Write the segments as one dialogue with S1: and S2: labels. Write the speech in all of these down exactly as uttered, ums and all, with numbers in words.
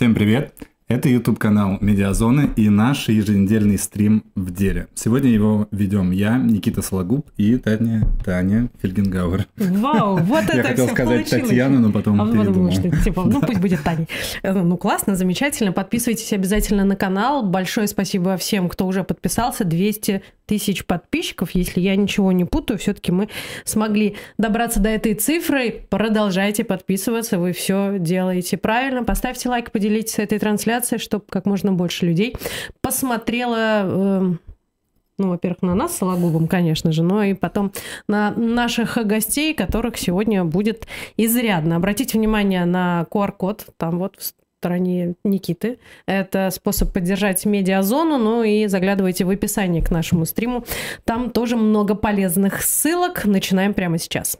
S1: Всем привет! Это YouTube-канал Медиазоны и наш еженедельный стрим в деле. Сегодня его ведем я, Никита Сологуб, и Таня, Таня Фельгенгауэр.
S2: Вау, вот это
S1: Я хотел
S2: все
S1: сказать
S2: получилось.
S1: Татьяна, но потом
S2: а
S1: передумал.
S2: Думаю, что типа, ну пусть будет Таня. Ну классно, замечательно. Подписывайтесь обязательно на канал. Большое спасибо всем, кто уже подписался. двести тысяч подписчиков. Если я ничего не путаю, все-таки мы смогли добраться до этой цифры. Продолжайте подписываться. Вы все делаете правильно. Поставьте лайк, поделитесь этой трансляцией, чтобы как можно больше людей посмотрело, э, ну, во-первых, на нас с Сологубом, конечно же, но и потом на наших гостей, которых сегодня будет изрядно. Обратите внимание на ку ар-код, там вот в стороне Никиты. Это способ поддержать медиазону, ну и заглядывайте в описание к нашему стриму. Там тоже много полезных ссылок. Начинаем прямо сейчас.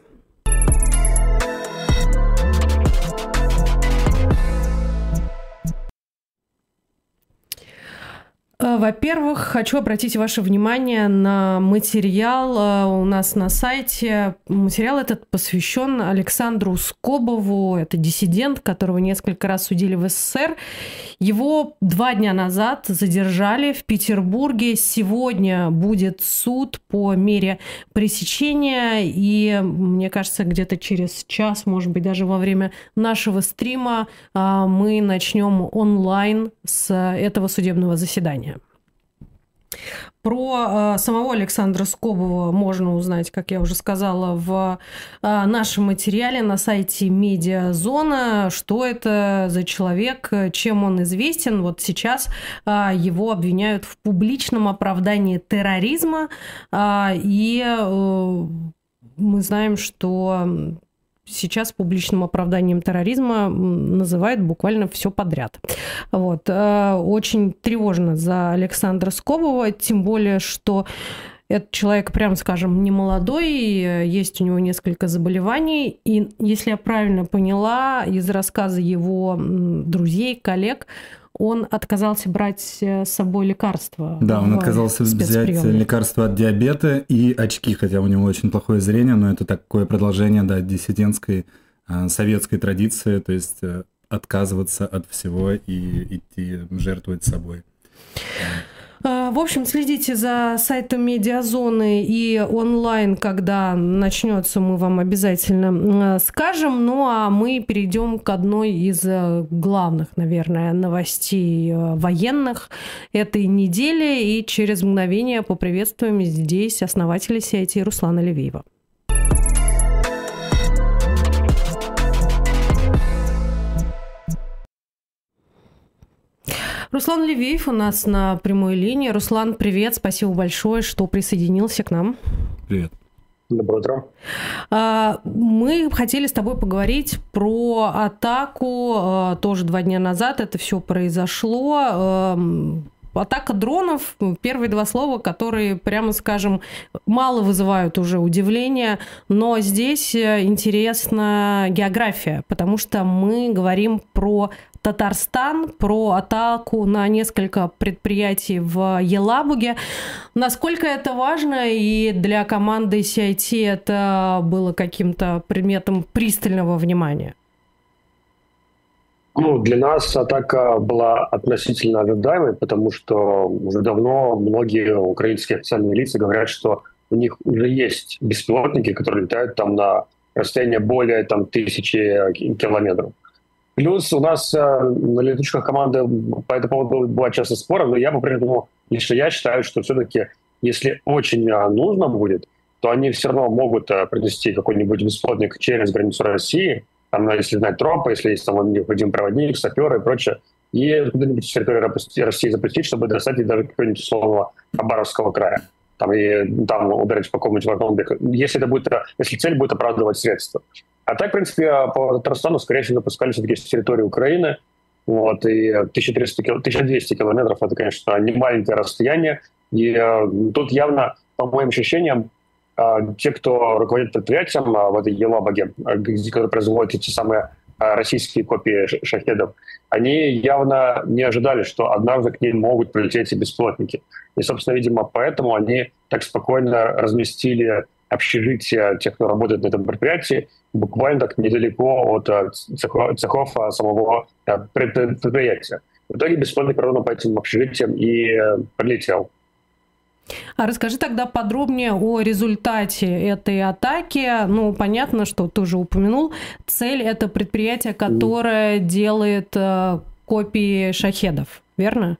S2: Во-первых, хочу обратить ваше внимание на материал у нас на сайте. Материал этот посвящен Александру Скобову. Это диссидент, которого несколько раз судили в эс эс эс эр. Его два дня назад задержали в Петербурге. Сегодня будет суд по мере пресечения. И, мне кажется, где-то через час, может быть, даже во время нашего стрима мы начнем онлайн с этого судебного заседания. Про э, самого Александра Скобова можно узнать, как я уже сказала, в э, нашем материале на сайте Медиазона. Что это за человек, чем он известен. Вот сейчас э, его обвиняют в публичном оправдании терроризма. Э, и э, мы знаем, что сейчас публичным оправданием терроризма называют буквально все подряд. Вот. Очень тревожно за Александра Скобова, тем более, что этот человек, прямо скажем, не молодой, есть у него несколько заболеваний. И, если я правильно поняла, из рассказа его друзей, коллег, он отказался брать с собой лекарства.
S1: Да, он отказался взять лекарства от диабета и очки, хотя у него очень плохое зрение, но это такое продолжение, да, диссидентской э, советской традиции, то есть э, отказываться от всего и идти жертвовать собой.
S2: В общем, следите за сайтом Медиазоны и онлайн, когда начнется, мы вам обязательно скажем. Ну а мы перейдем к одной из главных, наверное, новостей военных этой недели. И через мгновение поприветствуем здесь основателя си ай ти Руслана Левиева. Руслан Левиев у нас на прямой линии. Руслан, привет, спасибо большое, что присоединился к нам.
S1: Привет.
S3: Доброе утро.
S2: Мы хотели с тобой поговорить про атаку. Тоже два дня назад это все произошло. Атака дронов, первые два слова, которые, прямо скажем, мало вызывают уже удивления, но здесь интересна география, потому что мы говорим про Татарстан, про атаку на несколько предприятий в Елабуге. Насколько это важно, и для команды си ай ти это было каким-то предметом пристального внимания?
S3: Ну, для нас атака была относительно ожидаемой, потому что уже давно многие украинские официальные лица говорят, что у них уже есть беспилотники, которые летают там на расстояние более там, тысячи километров. Плюс у нас э, на летучках команды по этому поводу была часто споров, но я по-прежнему, лично я считаю, что все-таки, если очень нужно будет, то они все равно могут э, принести какой-нибудь беспилотник через границу России, там, если знать тропы, если есть там необходимый проводник, саперы и прочее, и куда-нибудь с территории России запустить, чтобы достать и даже какого-нибудь условного Хабаровского края. Там, и там ударить по какому-нибудь вагону, если, это будет, если цель будет оправдывать средства. А так, в принципе, по Татарстану, скорее всего, запускали все-таки с территории Украины. Вот, и тысяча триста, тысяча двести километров – это, конечно, не маленькое расстояние. И э, тут явно, по моим ощущениям, э, те, кто руководит предприятием э, в этой Елабуге, э, которые производят эти самые э, российские копии шахедов, они явно не ожидали, что однажды к ним могут прилететь эти беспилотники. И, собственно, видимо, поэтому они так спокойно разместили общежития тех, кто работает на этом предприятии, буквально так недалеко от цехов, цехов самого предприятия. В итоге беспилотник ровно по этим общежитиям и прилетел.
S2: А расскажи тогда подробнее о результате этой атаки. Ну, понятно, что ты уже упомянул. Цель – это предприятие, которое mm. делает э, копии шахедов, верно?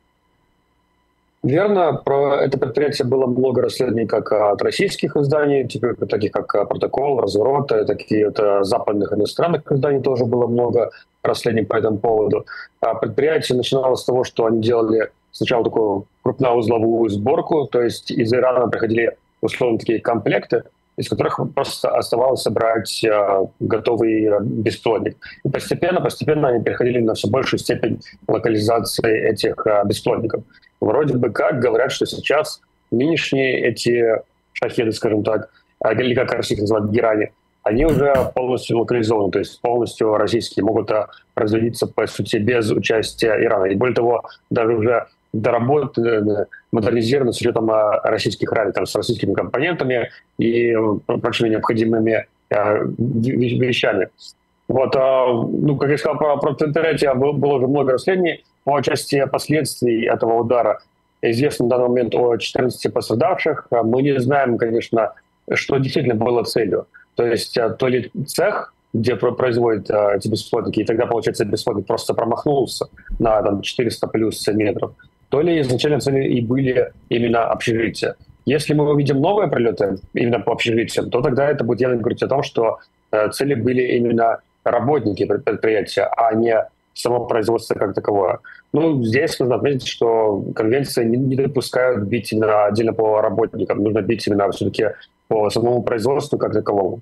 S3: Верно. Про это предприятие было много расследований как от российских изданий, типа, таких как «Протокол», «Разворот», такие от западных иностранных изданий тоже было много расследований по этому поводу. А предприятие начиналось с того, что они делали сначала такую крупноузловую сборку, то есть из Ирана приходили условно такие комплекты, из которых просто оставалось собрать э, готовый беспилотник. И постепенно, постепенно они переходили на все большую степень локализации этих э, беспилотников. Вроде бы как говорят, что сейчас нынешние эти шахеды, скажем так, или как российские называют, герани, они уже полностью локализованы, то есть полностью российские, могут производиться, по сути, без участия Ирана. И более того, даже уже доработаны, модернизированы с учетом российских ралли, там, с российскими компонентами и прочими необходимыми э, вещами. Вот, э, ну, как я сказал, про, про предприятие было, было уже много расследований. По части последствий этого удара известно на данный момент о четырнадцати пострадавших. Мы не знаем, конечно, что действительно было целью. То есть то ли цех, где производят э, эти беспилотники, и тогда, получается, беспилотник просто промахнулся на там, четыреста плюс метров, то ли изначально цели и были именно общежития. Если мы увидим новые прилеты именно по общежитиям, то тогда это будет явно говорить о том, что э, цели были именно работники предприятия, а не само производство как таковое. Ну, здесь нужно отметить, что конвенции не, не допускают бить именно отдельно по работникам. Нужно бить именно все-таки по самому производству как таковому.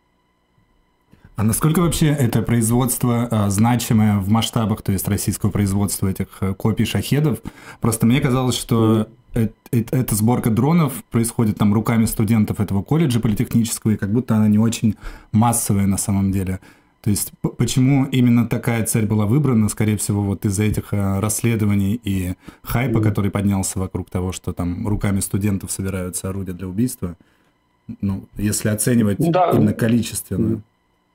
S1: А насколько вообще это производство э, значимое в масштабах, то есть российского производства этих э, копий шахедов? Просто мне казалось, что э, э, эта сборка дронов происходит там руками студентов этого колледжа политехнического, и как будто она не очень массовая на самом деле. То есть п- почему именно такая цель была выбрана? Скорее всего, вот из-за этих э, расследований и хайпа, mm-hmm. который поднялся вокруг того, что там руками студентов собираются орудия для убийства. Ну, если оценивать да. именно количественно. Mm-hmm.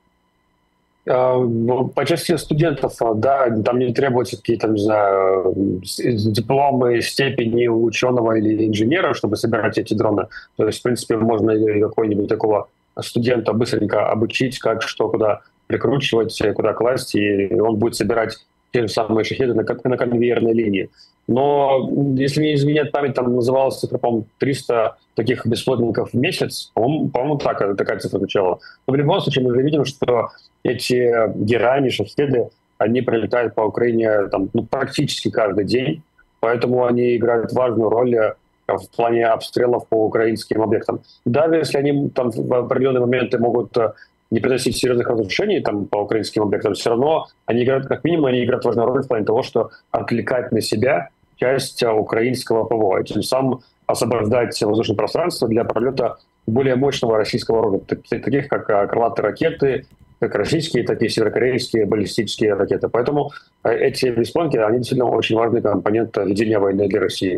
S3: По части студентов, да, там не требуются какие-то, не знаю, дипломы, степени ученого или инженера, чтобы собирать эти дроны. То есть, в принципе, можно и какого-нибудь такого студента быстренько обучить, как что куда прикручивать, куда класть, и он будет собирать те же самые шахеды на, на конвейерной линии. Но, если не изменять память, там называлась цифра, по-моему, триста таких беспилотников в месяц. По-моему, по-моему так, такая цифра звучала. Но в любом случае мы уже видим, что эти герани, шахеды, они прилетают по Украине там, ну, практически каждый день. Поэтому они играют важную роль в плане обстрелов по украинским объектам. Даже если они там в определенные моменты могут не приносить серьезных разрушений там, по украинским объектам, все равно они играют, как минимум, они играют важную роль в плане того, что отвлекать на себя часть украинского ПВО, и тем самым освобождать воздушное пространство для пролета более мощного российского рода, таких как крылатые ракеты, как российские, так и северокорейские баллистические ракеты. Поэтому эти беспилотники, они действительно очень важный компонент ведения войны для России.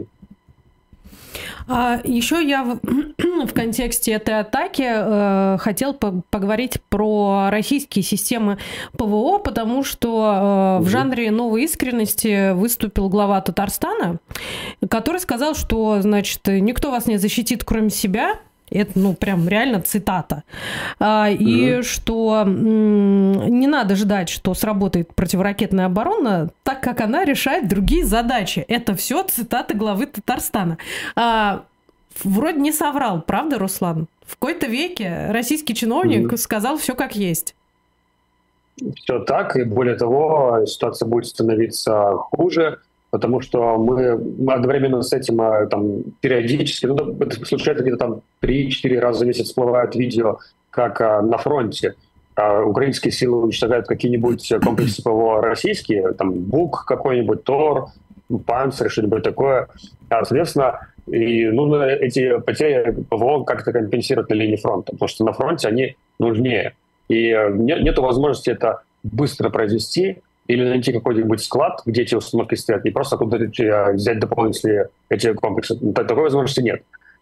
S2: А еще я в, в контексте этой атаки э, хотел по- поговорить про российские системы ПВО, потому что э, в жанре новой искренности выступил глава Татарстана, который сказал, что, значит, никто вас не защитит, кроме себя. Это, ну, прям реально цитата. А, и mm-hmm. что м- не надо ждать, что сработает противоракетная оборона, так как она решает другие задачи. Это все цитаты главы Татарстана. А, вроде не соврал, правда, Руслан? В какой-то веке российский чиновник mm-hmm. сказал все как есть.
S3: Все так, и более того, ситуация будет становиться хуже, потому что мы, мы одновременно с этим там, периодически, ну, это случается где-то там три-четыре раза в месяц всплывают видео, как а, на фронте а, украинские силы уничтожают какие-нибудь комплексы ПВО российские, там БУК какой-нибудь, ТОР, Панцирь, что-нибудь такое. А, соответственно, и нужно эти потери ПВО как-то компенсировать на линии фронта, потому что на фронте они нужнее. И нет, нету возможности это быстро произвести, или найти какой-нибудь склад, где эти установки стоят, и просто оттуда взять дополнительные эти комплексы. Такой возможности нет.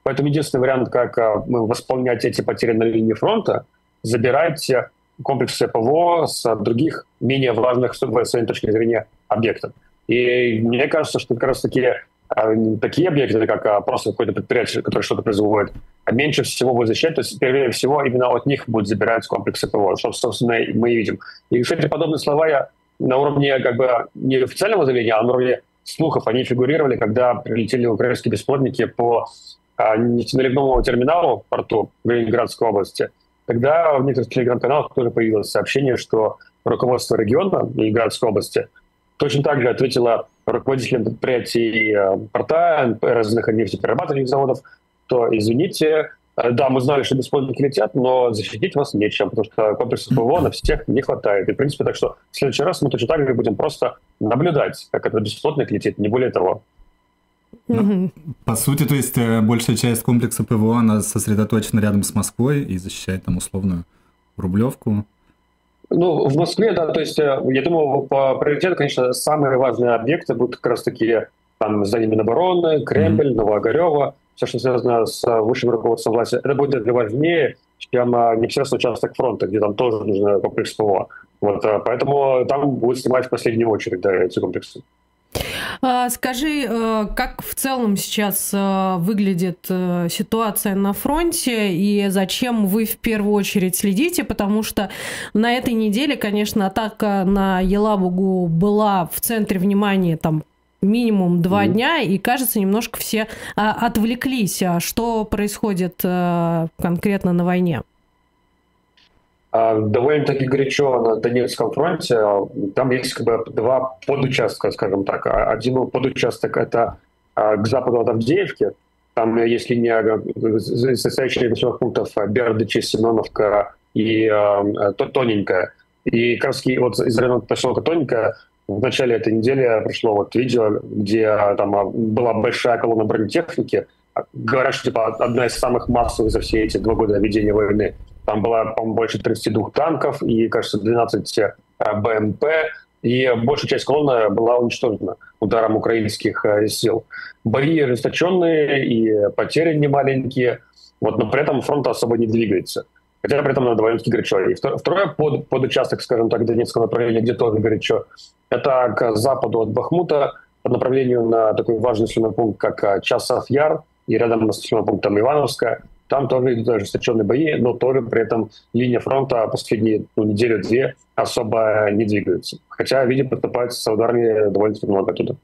S3: Поэтому единственный вариант, как восполнять эти потери на линии фронта, забирать комплексы ПВО с других менее важных, с своей точки зрения, объектов. И мне кажется, что как раз таки такие объекты, как просто какое-то предприятие, которое что-то производит, меньше всего будет защищать, то есть, прежде всего, именно от них будут забирать комплексы ПВО, что, собственно, мы и видим. И, кстати, подобные слова я на уровне как бы не официального заявления, а на уровне слухов, они фигурировали, когда прилетели украинские беспилотники по а, нефтеналивному терминалу в порту в Ленинградской области. Тогда в некоторых телеграм-каналах тоже появилось сообщение, что руководство региона Ленинградской области точно так же ответило руководителям предприятий порта, разных нефтеперерабатывающих заводов, то, извините, да, мы знали, что беспилотники летят, но защитить вас нечем, потому что комплексов ПВО на всех не хватает. И, в принципе, так что в следующий раз мы точно так же будем просто наблюдать, как этот беспилотник летит, не более того.
S1: Ну, по сути, то есть большая часть комплекса ПВО, она сосредоточена рядом с Москвой и защищает там условную Рублевку.
S3: Ну, в Москве, да, то есть я думаю, по приоритету, конечно, самые важные объекты будут как раз таки там здание Минобороны, Кремль, mm-hmm. Новоогарево, все, что связано с высшим руководством власти. Это будет для важнее, чем непосредственно участок фронта, где там тоже нужен комплекс ПВО. Вот, поэтому там будет снимать в последнюю очередь, да, эти комплексы.
S2: Скажи, как в целом сейчас выглядит ситуация на фронте и зачем вы в первую очередь следите? Потому что на этой неделе, конечно, атака на Елабугу была в центре внимания там минимум два mm-hmm. дня, и, кажется, немножко все отвлеклись. Что происходит конкретно на войне?
S3: Довольно-таки горячо на Донецком фронте. Там есть как бы два подучастка, скажем так. Один подучасток — это к западу от Авдеевки. Там есть линия, состоящая из населенных пунктов Бердычи, Семеновка и э, Тоненькая. И как раз вот из района поселка Тоненькая в начале этой недели пришло вот видео, где там была большая колонна бронетехники. Говорят, что типа одна из самых массовых за все эти два года ведения войны. Там было, по-моему, больше тридцати двух танков и, кажется, двенадцать БМП. И большая часть колонны была уничтожена ударом украинских сил. Бои ожесточенные и потери немаленькие, вот, но при этом фронт особо не двигается. Хотя при этом довольно-таки горячо. И второй под, подучасток, скажем так, Донецкого направления, где тоже горячо, это к западу от Бахмута, по направлению на такой важный населенный пункт, как Часов Яр, и рядом с населенным пунктом Ивановская. Там тоже идут ожесточенные бои, но тоже при этом линия фронта последние ну, неделю-две особо не двигается. Хотя, видимо, поступаются с ударами довольно-таки много оттуда.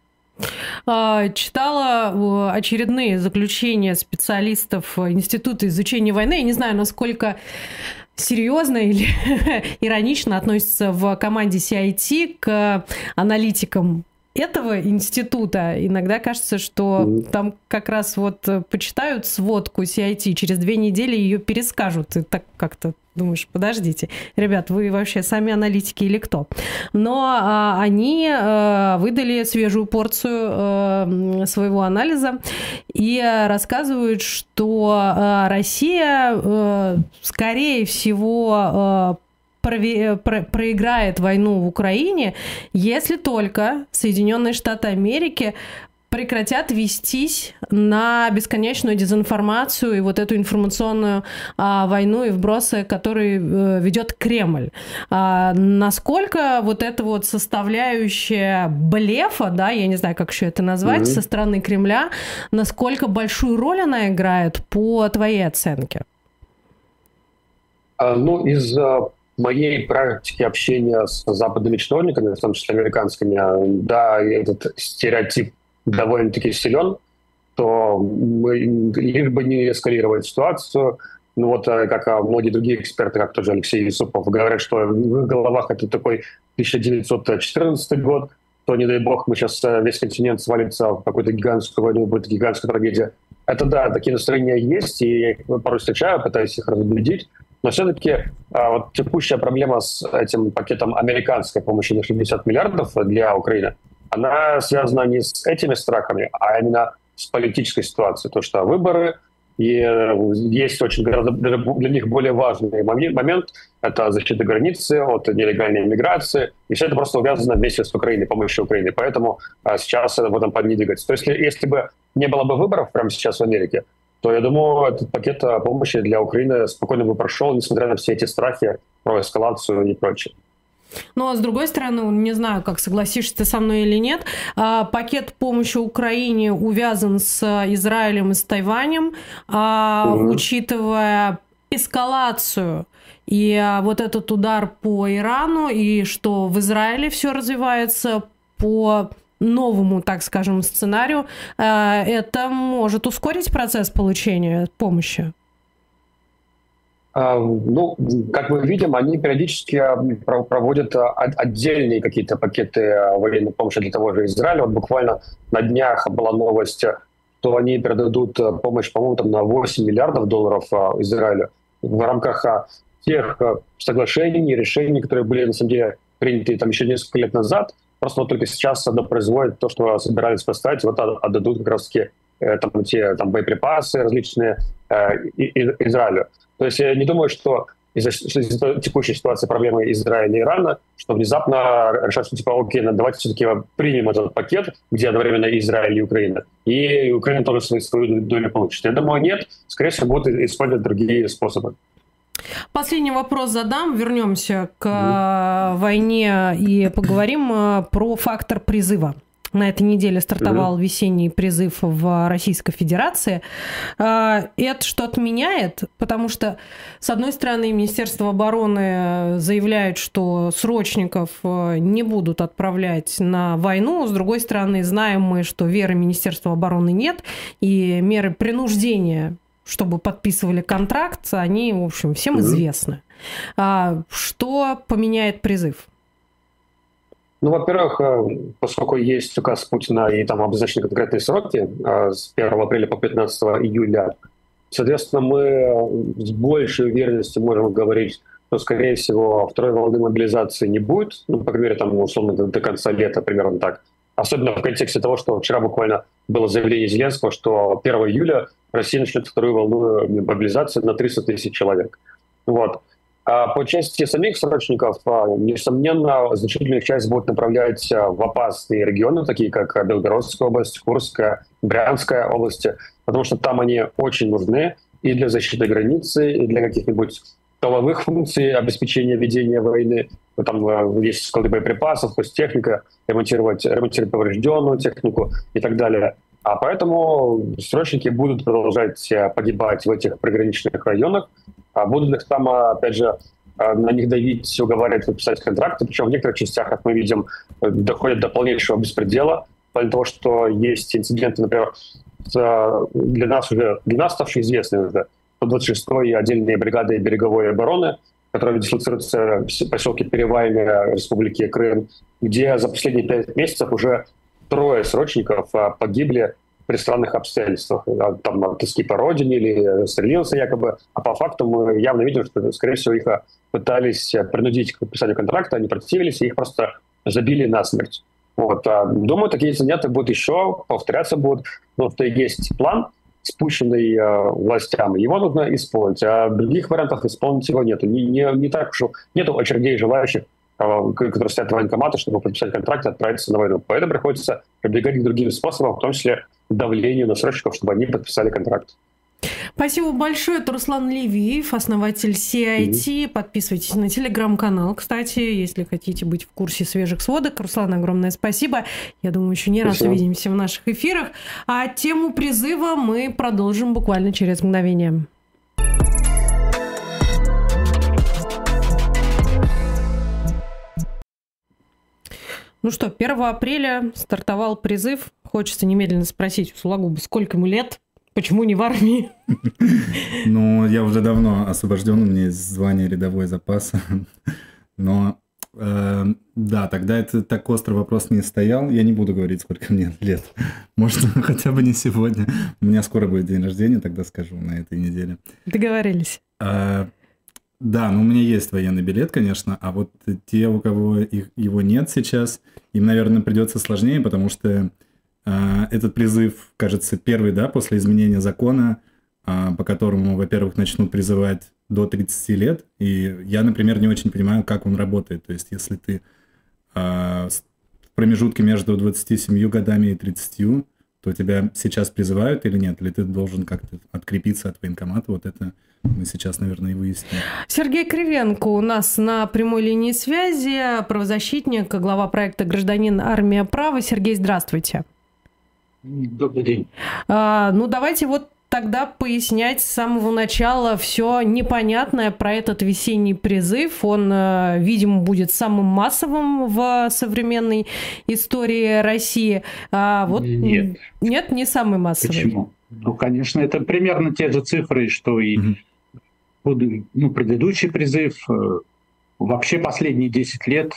S2: Читала очередные заключения специалистов Института изучения войны. Я не знаю, насколько серьезно или иронично относятся в команде си ай ти к аналитикам этого института. Иногда кажется, что mm-hmm. там как раз вот почитают сводку си ай ти, через две недели ее перескажут. И так как-то думаешь, подождите, ребят, вы вообще сами аналитики или кто? Но а, они а, выдали свежую порцию а, своего анализа и рассказывают, что а, Россия, а, скорее всего, а, проиграет войну в Украине, если только Соединенные Штаты Америки прекратят вестись на бесконечную дезинформацию и вот эту информационную а, войну и вбросы, которые а, ведет Кремль. А, насколько вот эта вот составляющая блефа, да, я не знаю, как еще это назвать, mm-hmm. со стороны Кремля, насколько большую роль она играет по твоей оценке?
S3: А, ну, из-за моей практике общения с западными чиновниками, в том числе американскими, да, этот стереотип довольно-таки силен, то мы, лишь бы не эскалировать ситуацию, ну вот как многие другие эксперты, как тот же Алексей Юсупов, говорят, что в их головах это такой тысяча девятьсот четырнадцатый год, то, не дай бог, мы сейчас весь континент свалится в какую-то гигантскую войну, будет гигантская трагедия. Это да, такие настроения есть, и я их порой встречаю, пытаюсь их разубедить. Но все-таки а, вот текущая проблема с этим пакетом американской помощи на шестьдесят миллиардов для Украины, она связана не с этими страхами, а именно с политической ситуацией. То, что выборы, и есть очень гораздо для них более важный момент, это защита границы от нелегальной иммиграции, и все это просто увязано вместе с Украиной, помощью Украины. Поэтому а, сейчас в этом плане не двигается. То есть если бы не было бы выборов прямо сейчас в Америке, то, я думаю, этот пакет помощи для Украины спокойно бы прошел, несмотря на все эти страхи про эскалацию и прочее.
S2: Ну, а с другой стороны, не знаю, как согласишься ты со мной или нет, пакет помощи Украине увязан с Израилем и с Тайванем, угу. учитывая эскалацию и вот этот удар по Ирану, и что в Израиле все развивается по новому, так скажем, сценарию, это может ускорить процесс получения помощи?
S3: Ну, как мы видим, они периодически проводят отдельные какие-то пакеты военной помощи для того же Израиля. Вот буквально на днях была новость, что они передадут помощь, по-моему, там на восемь миллиардов долларов Израилю в рамках тех соглашений, решений, которые были, на самом деле, приняты там еще несколько лет назад. Просто вот только сейчас оно производит то, что собирались поставить, вот отдадут как раз-таки там, те там, боеприпасы различные э, Израилю. То есть я не думаю, что из-за, из-за текущей ситуации проблемы Израиля и Ирана, что внезапно решат, что типа, окей, давайте все-таки примем этот пакет, где одновременно Израиль и Украина, и Украина тоже свою, свою долю получит. Я думаю, нет, скорее всего, будут использовать другие способы.
S2: Последний вопрос задам. Вернемся к mm-hmm. войне и поговорим про фактор призыва. На этой неделе стартовал mm-hmm. весенний призыв в Российской Федерации. Это что-то меняет? Потому что, с одной стороны, Министерство обороны заявляет, что срочников не будут отправлять на войну. С другой стороны, знаем мы, что веры Министерства обороны нет, и меры принуждения, чтобы подписывали контракт, они, в общем, всем mm-hmm. известны. Что поменяет призыв?
S3: Ну, во-первых, поскольку есть указ Путина и там обозначены конкретные сроки с первого апреля по пятнадцатого июля, соответственно, мы с большей уверенностью можем говорить, что, скорее всего, второй волны мобилизации не будет, ну, по крайней мере, там, условно, до, до конца лета, примерно так. Особенно в контексте того, что вчера буквально было заявление Зеленского, что первого июля Россия начнет вторую волну мобилизации на триста тысяч человек. Вот. А по части самих срочников, несомненно, значительную часть будут направлять в опасные регионы, такие как Белгородская область, Курская, Брянская области, потому что там они очень нужны и для защиты границы, и для каких-нибудь тыловых функций обеспечения ведения войны. Там есть склады боеприпасов, техника, ремонтировать, ремонтировать поврежденную технику и так далее. А поэтому срочники будут продолжать погибать в этих приграничных районах, а будут их там, опять же, на них давить, уговаривать подписать контракты. Причем в некоторых частях, как мы видим, доходят до полнейшего беспредела. В плане того, что есть инциденты, например, для нас уже для нас ставшие известны уже сто двадцать шестой отдельные бригады береговой обороны, которые дислоцируются в поселке Перевальная Республики Крым, где за последние пять месяцев уже трое срочников погибли при странных обстоятельствах. Там от тоски по родине или расстреливался якобы. А по факту мы явно видим, что, скорее всего, их пытались принудить к подписанию контракта, они противились, и их просто забили насмерть. Вот. Думаю, такие инциденты будут еще, повторяться будут. Но что есть план, спущенный э, властям, его нужно исполнить. А других вариантов исполнить его нету. Не, не, не так уж нету очередей желающих, которые стоят в военкоматы, чтобы подписать контракт и отправиться на войну. Поэтому приходится прибегать к другим способам, в том числе давлению на срочников, чтобы они подписали контракт.
S2: Спасибо большое. Это Руслан Левиев, основатель си ай ти. Mm-hmm. Подписывайтесь на телеграм-канал, кстати, если хотите быть в курсе свежих сводок. Руслан, огромное спасибо. Я думаю, еще не раз увидимся в наших эфирах. А тему призыва мы продолжим буквально через мгновение. Ну что, первого апреля стартовал призыв. Хочется немедленно спросить у Сологуба, сколько ему лет? Почему не в армии?
S1: Ну, я уже давно освобожден, у меня есть звание рядовой запаса. Но, э, да, тогда это так острый вопрос не стоял. Я не буду говорить, сколько мне лет. Может, хотя бы не сегодня. У меня скоро будет день рождения, тогда скажу, на этой неделе.
S2: Договорились.
S1: А, да, ну у меня есть военный билет, конечно, а вот те, у кого их, его нет сейчас, им, наверное, придется сложнее, потому что этот призыв, кажется, первый, да, после изменения закона, по которому, во-первых, начнут призывать до тридцати лет. И я, например, не очень понимаю, как он работает. То есть, если ты в промежутке между двадцатью семью годами и тридцатью то тебя сейчас призывают или нет? Или ты должен как-то открепиться от военкомата? Вот это мы сейчас, наверное, и выясним.
S2: Сергей Кривенко у нас на прямой линии связи, правозащитник, глава проекта «Гражданин. Армия. Право». Сергей, здравствуйте.
S4: Добрый день.
S2: А, ну, давайте вот тогда пояснять с самого начала все непонятное про этот весенний призыв. Он, видимо, будет самым массовым в современной истории России. А вот
S4: нет.
S2: Нет, не самый массовый.
S4: Почему? Ну, конечно, это примерно те же цифры, что и mm-hmm. ну, предыдущий призыв. Вообще последние десять лет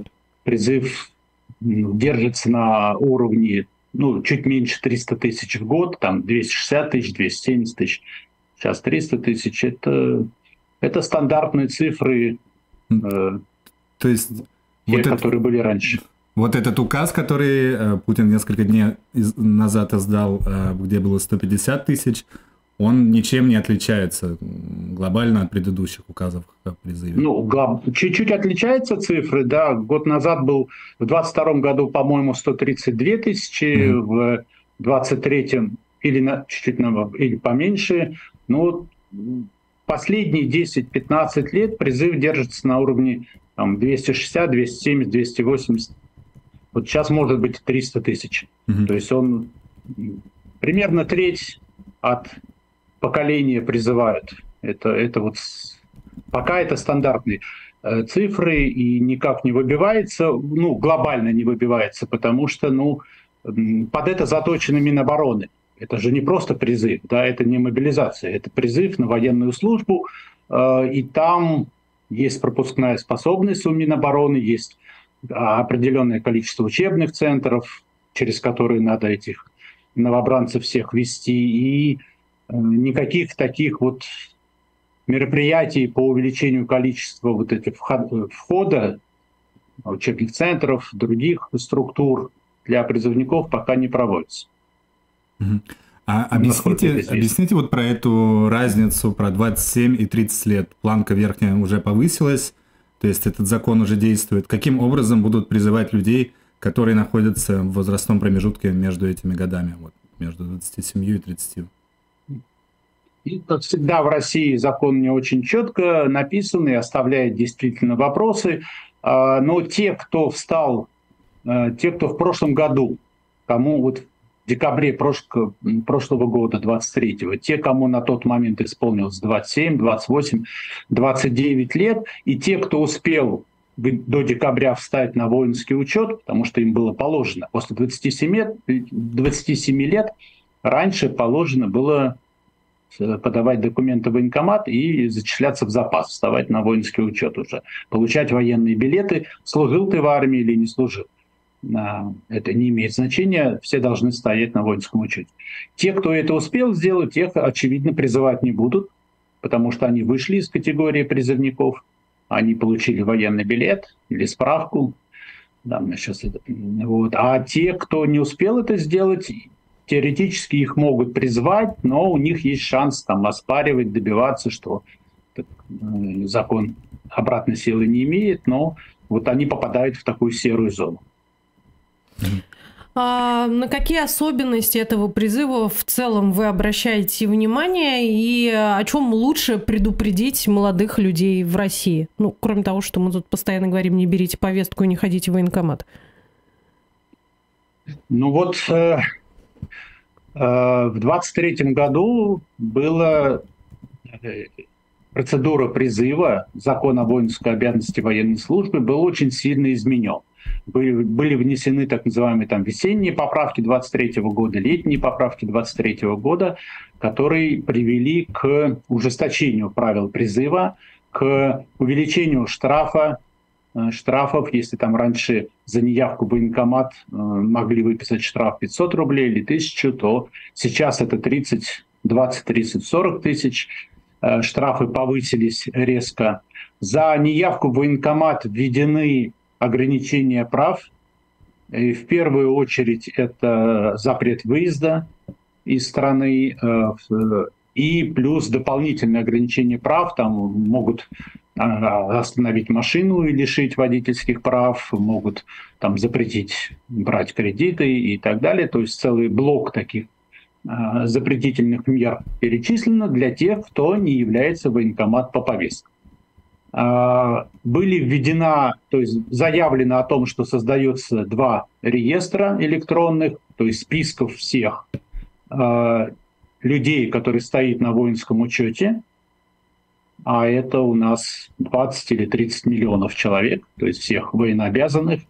S4: призыв держится на уровне ну, чуть меньше триста тысяч в год, там двести шестьдесят тысяч, двести семьдесят тысяч, сейчас триста тысяч. Это, это стандартные цифры, э,
S1: То есть,
S4: те,
S1: вот
S4: которые
S1: это,
S4: были раньше.
S1: Вот этот указ, который э, Путин несколько дней из, назад издал, э, где было сто пятьдесят тысяч, он ничем не отличается глобально от предыдущих указов о призыве.
S4: Ну, чуть-чуть отличаются цифры, да. Год назад был, в двадцать втором году, по-моему, сто тридцать две тысячи, mm-hmm. в двадцать третьем или на, чуть-чуть на, или поменьше. Но последние десять-пятнадцать лет призыв держится на уровне там, двести шестьдесят, двести семьдесят, двести восемьдесят. Вот сейчас может быть триста тысяч. Mm-hmm. То есть он примерно треть от поколения призывают. Это, это вот пока это стандартные э, цифры и никак не выбивается, ну, глобально не выбивается, потому что, ну, под это заточены Минобороны. Это же не просто призыв, да, это не мобилизация, это призыв на военную службу, э, и там есть пропускная способность у Минобороны, есть определенное количество учебных центров, через которые надо этих новобранцев всех вести, и никаких таких вот мероприятий по увеличению количества вот этих входа учебных центров, других структур для призывников пока не проводится.
S1: А объясните, объясните вот про эту разницу, про двадцать семь и тридцать лет. Планка верхняя уже повысилась, то есть этот закон уже действует. Каким образом будут призывать людей, которые находятся в возрастном промежутке между этими годами, вот, между двадцатью семью и тридцатью?
S4: И, как всегда, в России закон не очень четко написан и оставляет действительно вопросы. Но те, кто встал, те, кто в прошлом году, кому вот в декабре прошлого, прошлого года, двадцать третьего, те, кому на тот момент исполнилось двадцать семь, двадцать восемь, двадцать девять лет, и те, кто успел до декабря встать на воинский учет, потому что им было положено, после двадцати семи, двадцати семи лет раньше положено было подавать документы в военкомат и зачисляться в запас, вставать на воинский учет уже, получать военные билеты. Служил ты в армии или не служил? Это не имеет значения, все должны стоять на воинском учете. Те, кто это успел сделать, тех, очевидно, призывать не будут, потому что они вышли из категории призывников, они получили военный билет или справку. Да, сейчас это, вот. А те, кто не успел это сделать, теоретически их могут призвать, но у них есть шанс там оспаривать, добиваться, что так, э, закон обратной силы не имеет, но вот они попадают в такую серую зону.
S2: А на какие особенности этого призыва в целом вы обращаете внимание и о чем лучше предупредить молодых людей в России? Ну, кроме того, что мы тут постоянно говорим, не берите повестку и не ходите в военкомат.
S4: Ну вот... Э... В двадцать третьем году была процедура призыва, закон о воинской обязанности военной службы был очень сильно изменен. Были, были внесены так называемые там, весенние поправки двадцать третьего года, летние поправки двадцать третьего года, которые привели к ужесточению правил призыва, к увеличению штрафа, штрафов, если там раньше за неявку в военкомат э, могли выписать штраф пятьсот рублей или тысячу, то сейчас это тридцать, двадцать, тридцать, сорок тысяч. Э, штрафы повысились резко. За неявку в военкомат введены ограничения прав. И в первую очередь это запрет выезда из страны э, и плюс дополнительные ограничения прав. Там могут остановить машину и лишить водительских прав, могут там запретить брать кредиты и так далее. То есть целый блок таких запретительных мер перечислено для тех, кто не является военкомат по повестке. Были введена, то есть заявлено о том, что создается два реестра электронных, то есть списков всех людей, которые стоят на воинском учете, а это у нас двадцать или тридцать миллионов человек, то есть всех военнообязанных.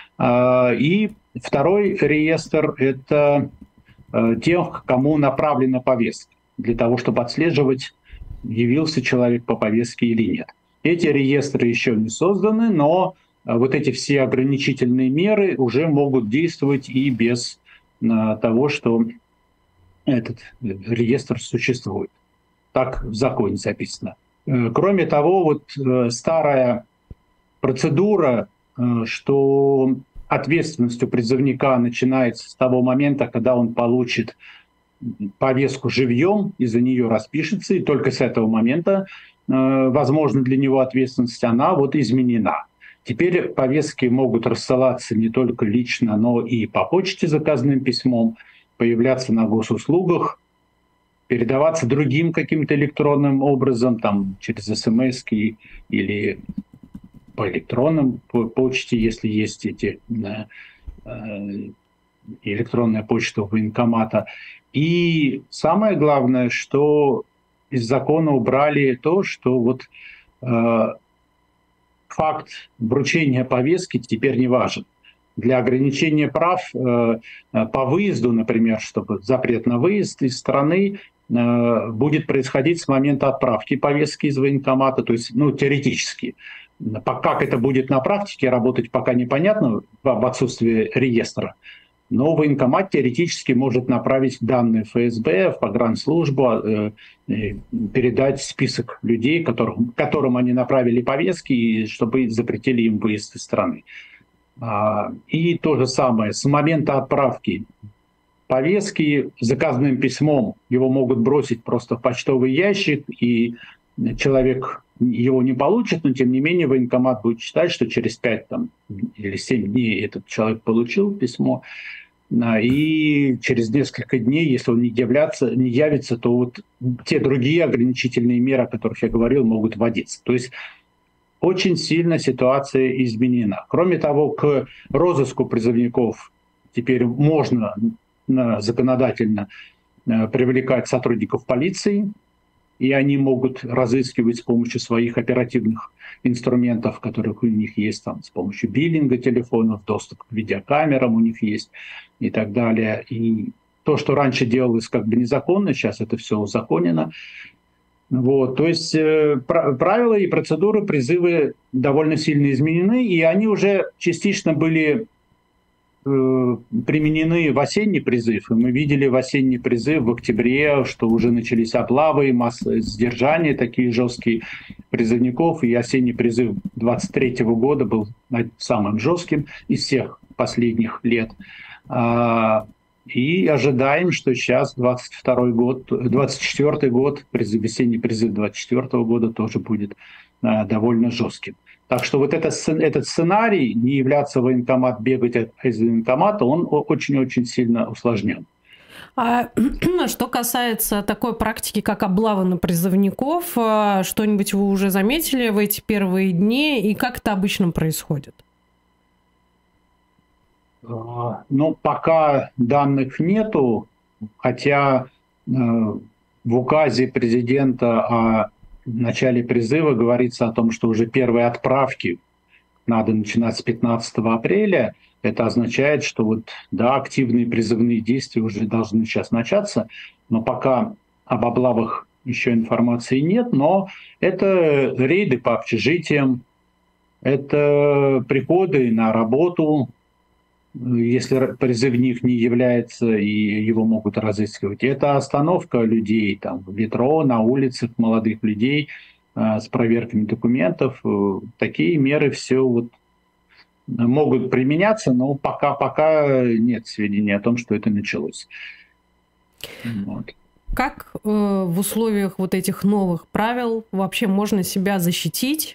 S4: И второй реестр – это тех, кому направлена повестка, для того, чтобы отслеживать, явился человек по повестке или нет. Эти реестры еще не созданы, но вот эти все ограничительные меры уже могут действовать и без того, что этот реестр существует. Так в законе записано. Кроме того, вот старая процедура, что ответственность у призывника начинается с того момента, когда он получит повестку живьем и за нее распишется, и только с этого момента возможна для него ответственность, она вот изменена. Теперь повестки могут рассылаться не только лично, но и по почте заказным письмом, появляться на госуслугах, передаваться другим каким-то электронным образом, там, через смс или по электронным почте, если есть эти э, электронная почта военкомата. И самое главное, что из закона убрали то, что вот э, факт вручения повестки теперь не важен. Для ограничения прав э, по выезду, например, чтобы запрет на выезд из страны э, будет происходить с момента отправки повестки из военкомата, то есть, ну, теоретически. Как это будет на практике работать, пока непонятно в отсутствии реестра. Но военкомат теоретически может направить данные в эф эс бэ, в погранслужбу, э, э, передать список людей, которых, которым они направили повестки, и чтобы запретили им выезд из страны. А, и то же самое, с момента отправки повестки заказным письмом его могут бросить просто в почтовый ящик, и человек его не получит, но тем не менее военкомат будет считать, что через пять там, или семь дней этот человек получил письмо, и через несколько дней, если он не, является, не явится, то вот те другие ограничительные меры, о которых я говорил, могут вводиться. То есть очень сильно ситуация изменена. Кроме того, к розыску призывников теперь можно законодательно привлекать сотрудников полиции, и они могут разыскивать с помощью своих оперативных инструментов, которых у них есть, там, с помощью биллинга телефонов, доступ к видеокамерам у них есть и так далее. И то, что раньше делалось как бы незаконно, сейчас это все узаконено. Вот, то есть э, правила и процедуры призыва довольно сильно изменены, и они уже частично были э, применены в осенний призыв. И мы видели в осенний призыв в октябре, что уже начались облавы, масса сдержания, такие жесткие призывников. И осенний призыв двадцать третьего года был самым жестким из всех последних лет. И ожидаем, что сейчас двадцать второй год, двадцать четвёртый год, призыв, весенний призыв двадцать четвёртого года тоже будет а, довольно жестким. Так что вот этот, этот сценарий, не являться военкомат, бегать из военкомата, он очень-очень сильно усложнен.
S2: А что касается такой практики, как облава на призывников, что-нибудь вы уже заметили в эти первые дни, и как это обычно происходит?
S4: Ну, пока данных нету, хотя э, в указе президента о начале призыва говорится о том, что уже первые отправки надо начинать с пятнадцатого апреля. Это означает, что вот, да, активные призывные действия уже должны сейчас начаться, но пока об облавах еще информации нет, но это рейды по общежитиям, это приходы на работу, если призывник не является, и его могут разыскивать. Это остановка людей там, в метро, на улицах, молодых людей э, с проверками документов. Такие меры все вот могут применяться, но пока, пока нет сведений о том, что это началось.
S2: Вот. Как э, в условиях вот этих новых правил вообще можно себя защитить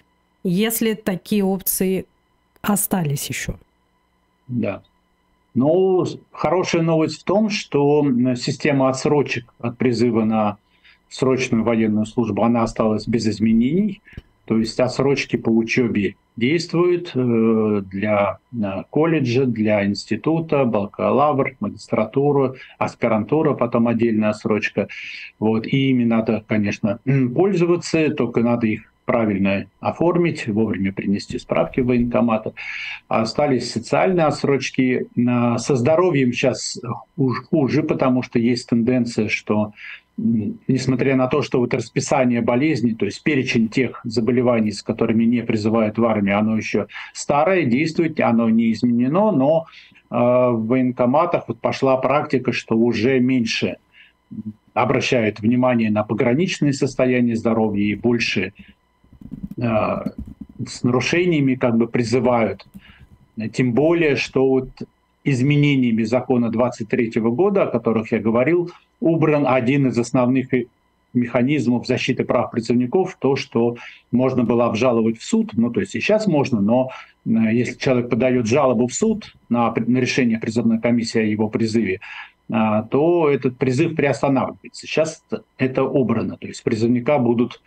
S2: если такие опции остались еще?
S4: Да. Ну, хорошая новость в том, что система отсрочек от призыва на срочную военную службу, она осталась без изменений. То есть отсрочки по учебе действуют для колледжа, для института, бакалавр, магистратура, аспирантура, потом отдельная отсрочка. Вот. И ими надо, конечно, пользоваться, только надо их правильно оформить, вовремя принести справки в военкомат. Остались социальные отсрочки. Со здоровьем сейчас хуже, потому что есть тенденция, что несмотря на то, что вот расписание болезней, то есть перечень тех заболеваний, с которыми не призывают в армию, оно еще старое, действует, оно не изменено, но э, в военкоматах вот пошла практика, что уже меньше обращают внимание на пограничные состояния здоровья и больше э, с нарушениями как бы призывают. Тем более, что вот изменениями закона двадцать третьего года, о которых я говорил, убран один из основных механизмов защиты прав призывников, то, что можно было обжаловать в суд, ну, то есть сейчас можно, но если человек подает жалобу в суд на, на решение призывной комиссии о его призыве, то этот призыв приостанавливается. Сейчас это убрано, то есть призывника будут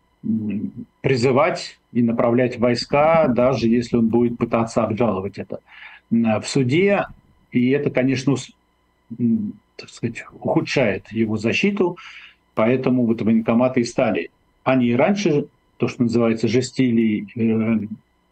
S4: призывать и направлять войска, даже если он будет пытаться обжаловать это в суде, и это, конечно, так сказать, ухудшает его защиту, поэтому вот военкоматы и стали. Они и раньше, то, что называется, жестили, э,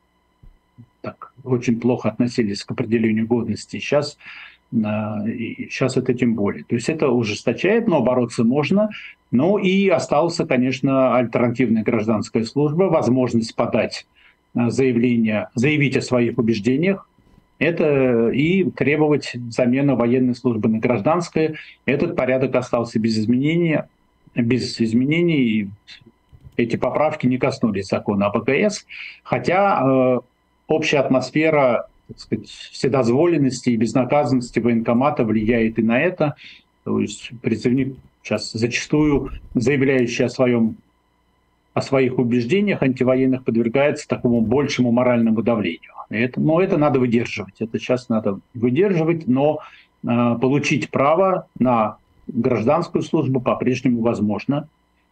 S4: так, очень плохо относились к определению годности. Сейчас, э, сейчас это тем более. То есть это ужесточает, но бороться можно. Ну и осталась, конечно, альтернативная гражданская служба, возможность подать заявление, заявить о своих убеждениях. Это и требовать замены военной службы на гражданское. Этот порядок остался без изменения. Без изменений. И эти поправки не коснулись закона о ВКС. Хотя э, общая атмосфера, так сказать, вседозволенности и безнаказанности военкомата влияет и на это. То есть призывник сейчас зачастую, заявляющий о своем о своих убеждениях антивоенных, подвергается такому большему моральному давлению. Это, но это надо выдерживать. Это сейчас надо выдерживать, но э, получить право на гражданскую службу по-прежнему возможно.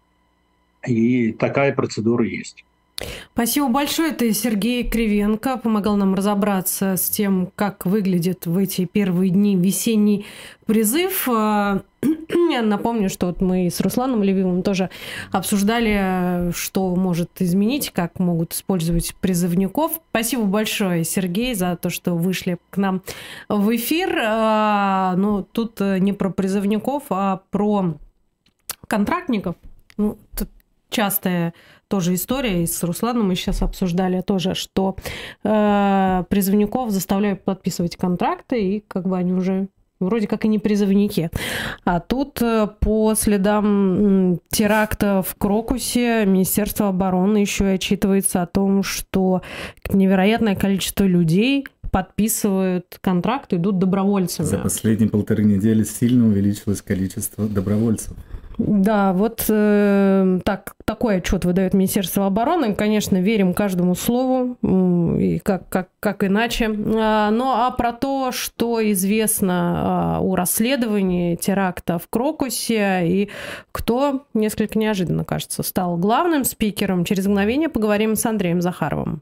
S4: И такая процедура есть.
S2: Спасибо большое. Это Сергей Кривенко помогал нам разобраться с тем, как выглядит в эти первые дни весенний призыв. Я напомню, что вот мы с Русланом Левиным тоже обсуждали, что может изменить, как могут использовать призывников. Спасибо большое, Сергей, за то, что вышли к нам в эфир. Но тут не про призывников, а про контрактников. Ну, тут частая тоже история, и с Русланом мы сейчас обсуждали тоже, что э, призывников заставляют подписывать контракты, и как бы они уже вроде как и не призывники. А тут э, по следам теракта в Крокусе Министерство обороны еще и отчитывается о том, что невероятное количество людей подписывают контракты, идут добровольцами.
S1: За последние полторы недели сильно увеличилось количество добровольцев.
S2: Да, вот э, так, такой отчет выдает Министерство обороны. Конечно, верим каждому слову, и как, как, как иначе. А, ну а про то, что известно а, о расследовании теракта в Крокусе и кто, несколько неожиданно, кажется, стал главным спикером, через мгновение поговорим с Андреем Захаровым.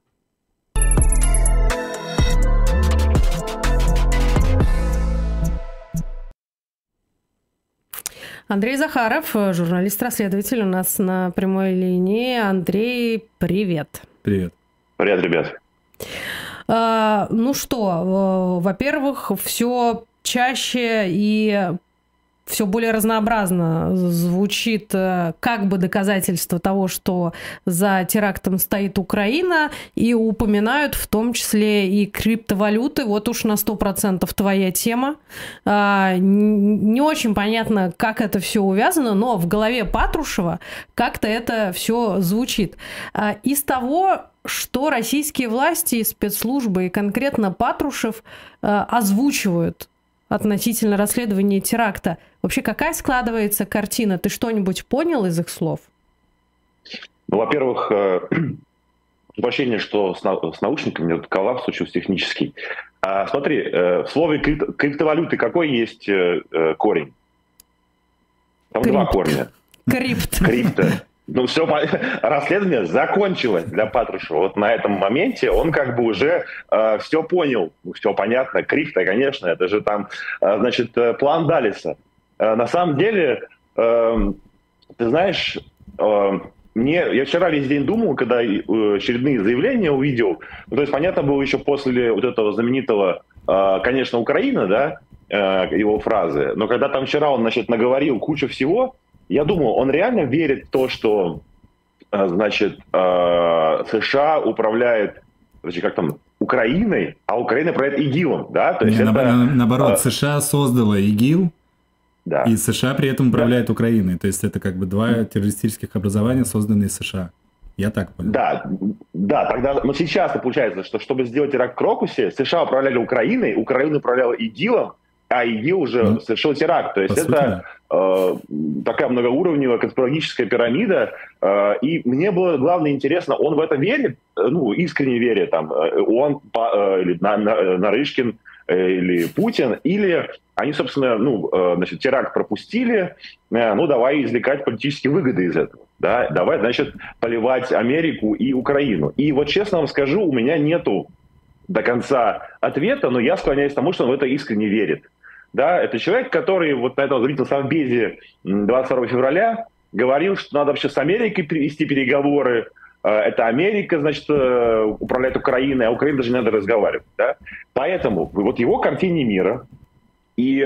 S2: Андрей Захаров, журналист-расследователь, у нас на прямой линии. Андрей, привет.
S1: Привет.
S5: Привет, ребят.
S2: А, ну что, во-первых, все чаще и все более разнообразно звучит как бы доказательство того, что за терактом стоит Украина, и упоминают в том числе и криптовалюты. Вот уж на сто процентов твоя тема. Не очень понятно, как это все увязано, но в голове Патрушева как-то это все звучит. Из того, что российские власти, спецслужбы и конкретно Патрушев озвучивают относительно расследования теракта. Вообще, какая складывается картина? Ты что-нибудь понял из их слов?
S5: Ну, во-первых, прощения, что с, на, с наушниками тут коллапс случился технический. А, смотри, э, в слове крипто, криптовалюты какой есть э, корень? Там Крипт. два корня.
S2: Крипт.
S5: Крипто. Ну, все, расследование закончилось для Патрушева. Вот на этом моменте он как бы уже э, все понял. Ну, все понятно. Крипто, конечно, это же там, э, значит, план Даллеса. Э, на самом деле, э, ты знаешь, э, мне, я вчера весь день думал, когда очередные заявления увидел. Ну, то есть, понятно было еще после вот этого знаменитого, э, конечно, Украина, да, э, его фразы. Но когда там вчера он, значит, наговорил кучу всего, я думал, он реально верит в то, что, значит, США управляет, значит, как там, Украиной, а Украина управляет ИГИЛом, да? То есть
S1: Не,
S5: это,
S1: на, наоборот, а... США создала ИГИЛ,
S5: да.
S1: И США при этом управляет да. Украиной. То есть это как бы два террористических образования, созданные США. Я так понял.
S5: Да, да, тогда, но сейчас получается, что чтобы сделать теракт в Крокусе, США управляли Украиной, Украина управляла ИГИЛом, а ИГИЛ уже ну, совершил теракт. То есть это сути, да. э, такая многоуровневая конспирологическая пирамида. Э, и мне было главное интересно, он в это верит, ну, искренне верит, там, он, э, или Нарышкин, э, или Путин, или они, собственно, ну, э, значит, теракт пропустили, э, ну, давай извлекать политические выгоды из этого. Да? Давай, значит, поливать Америку и Украину. И вот честно вам скажу, у меня нету до конца ответа, но я склоняюсь к тому, что он в это искренне верит. Да, это человек, который вот на этом знаменитом совбезе двадцать второго февраля говорил, что надо вообще с Америкой вести переговоры. Это Америка, значит, управляет Украиной, а Украина даже не надо разговаривать. Да? Поэтому вот его картине мира. И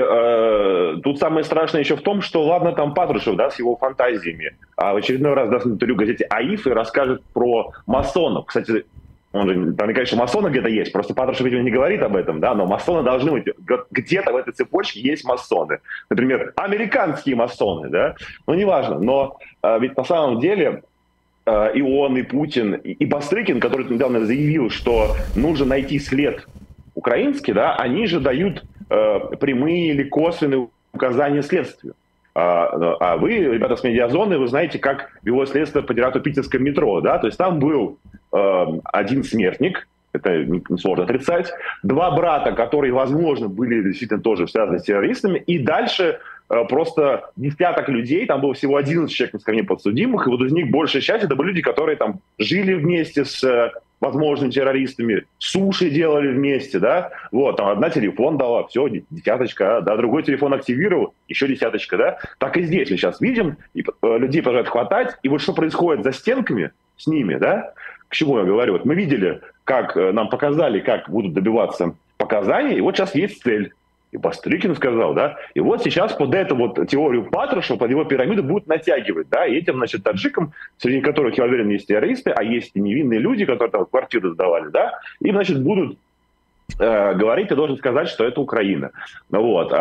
S5: э, тут самое страшное еще в том, что ладно там Патрушев, да, с его фантазиями, а в очередной раз даст интервью газете АИФ и расскажет про масонов. Кстати, он же, там, конечно, масоны где-то есть, просто Патрушев, видимо, не говорит об этом, да, но масоны должны быть, где-то в этой цепочке есть масоны. Например, американские масоны, да, ну, неважно, но э, ведь на самом деле э, и он, и Путин, и, и Бастрыкин, который недавно заявил, что нужно найти след украинский, да, они же дают э, прямые или косвенные указания следствию. А, а вы, ребята с медиазоны, вы знаете, как вело следствие по делу питерском метро, да, то есть там был э, один смертник, это несложно отрицать, два брата, которые, возможно, были действительно тоже связаны с террористами, и дальше э, просто десяток людей, там было всего одиннадцать человек на скамье подсудимых, и вот из них большая часть это были люди, которые там жили вместе с э, возможными террористами, суши делали вместе, да, вот, там одна телефон дала, все, десяточка, да, другой телефон активировал, еще десяточка, да, так и здесь мы сейчас видим, и, э, людей продолжают хватать, и вот что происходит за стенками с ними, да, к чему я говорю, вот мы видели, как э, нам показали, как будут добиваться показаний, и вот сейчас есть цель. И Бастрыкин сказал, да, и вот сейчас под эту вот теорию Патрушева, под его пирамиду будут натягивать, да, и этим, значит, таджикам, среди которых, я уверен, есть террористы, а есть и невинные люди, которые там квартиры сдавали, да, им, значит, будут э, говорить, ты должен сказать, что это Украина, ну вот,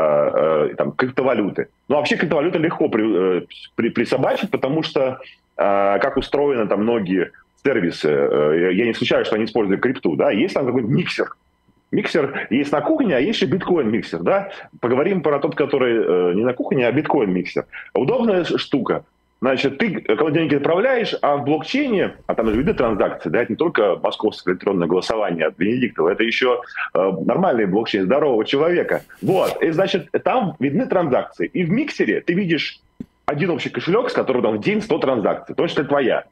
S5: а, э, там, криптовалюты. Ну, вообще криптовалюты легко при, э, при, присобачить, потому что, э, как устроены там многие сервисы, э, я не исключаю, что они используют крипту, да, есть там какой-то миксер. Миксер есть на кухне, а есть еще биткоин-миксер, да? Поговорим про тот, который э, не на кухне, а биткоин-миксер. Удобная штука. Значит, ты, когда деньги отправляешь, а в блокчейне, а там же виды транзакций, да, это не только московское электронное голосование от Венедиктова, это еще э, нормальный блокчейн здорового человека. Вот, и, значит, там видны транзакции. И в миксере ты видишь один общий кошелек, с которого там в день сто транзакций. То, что это твоя.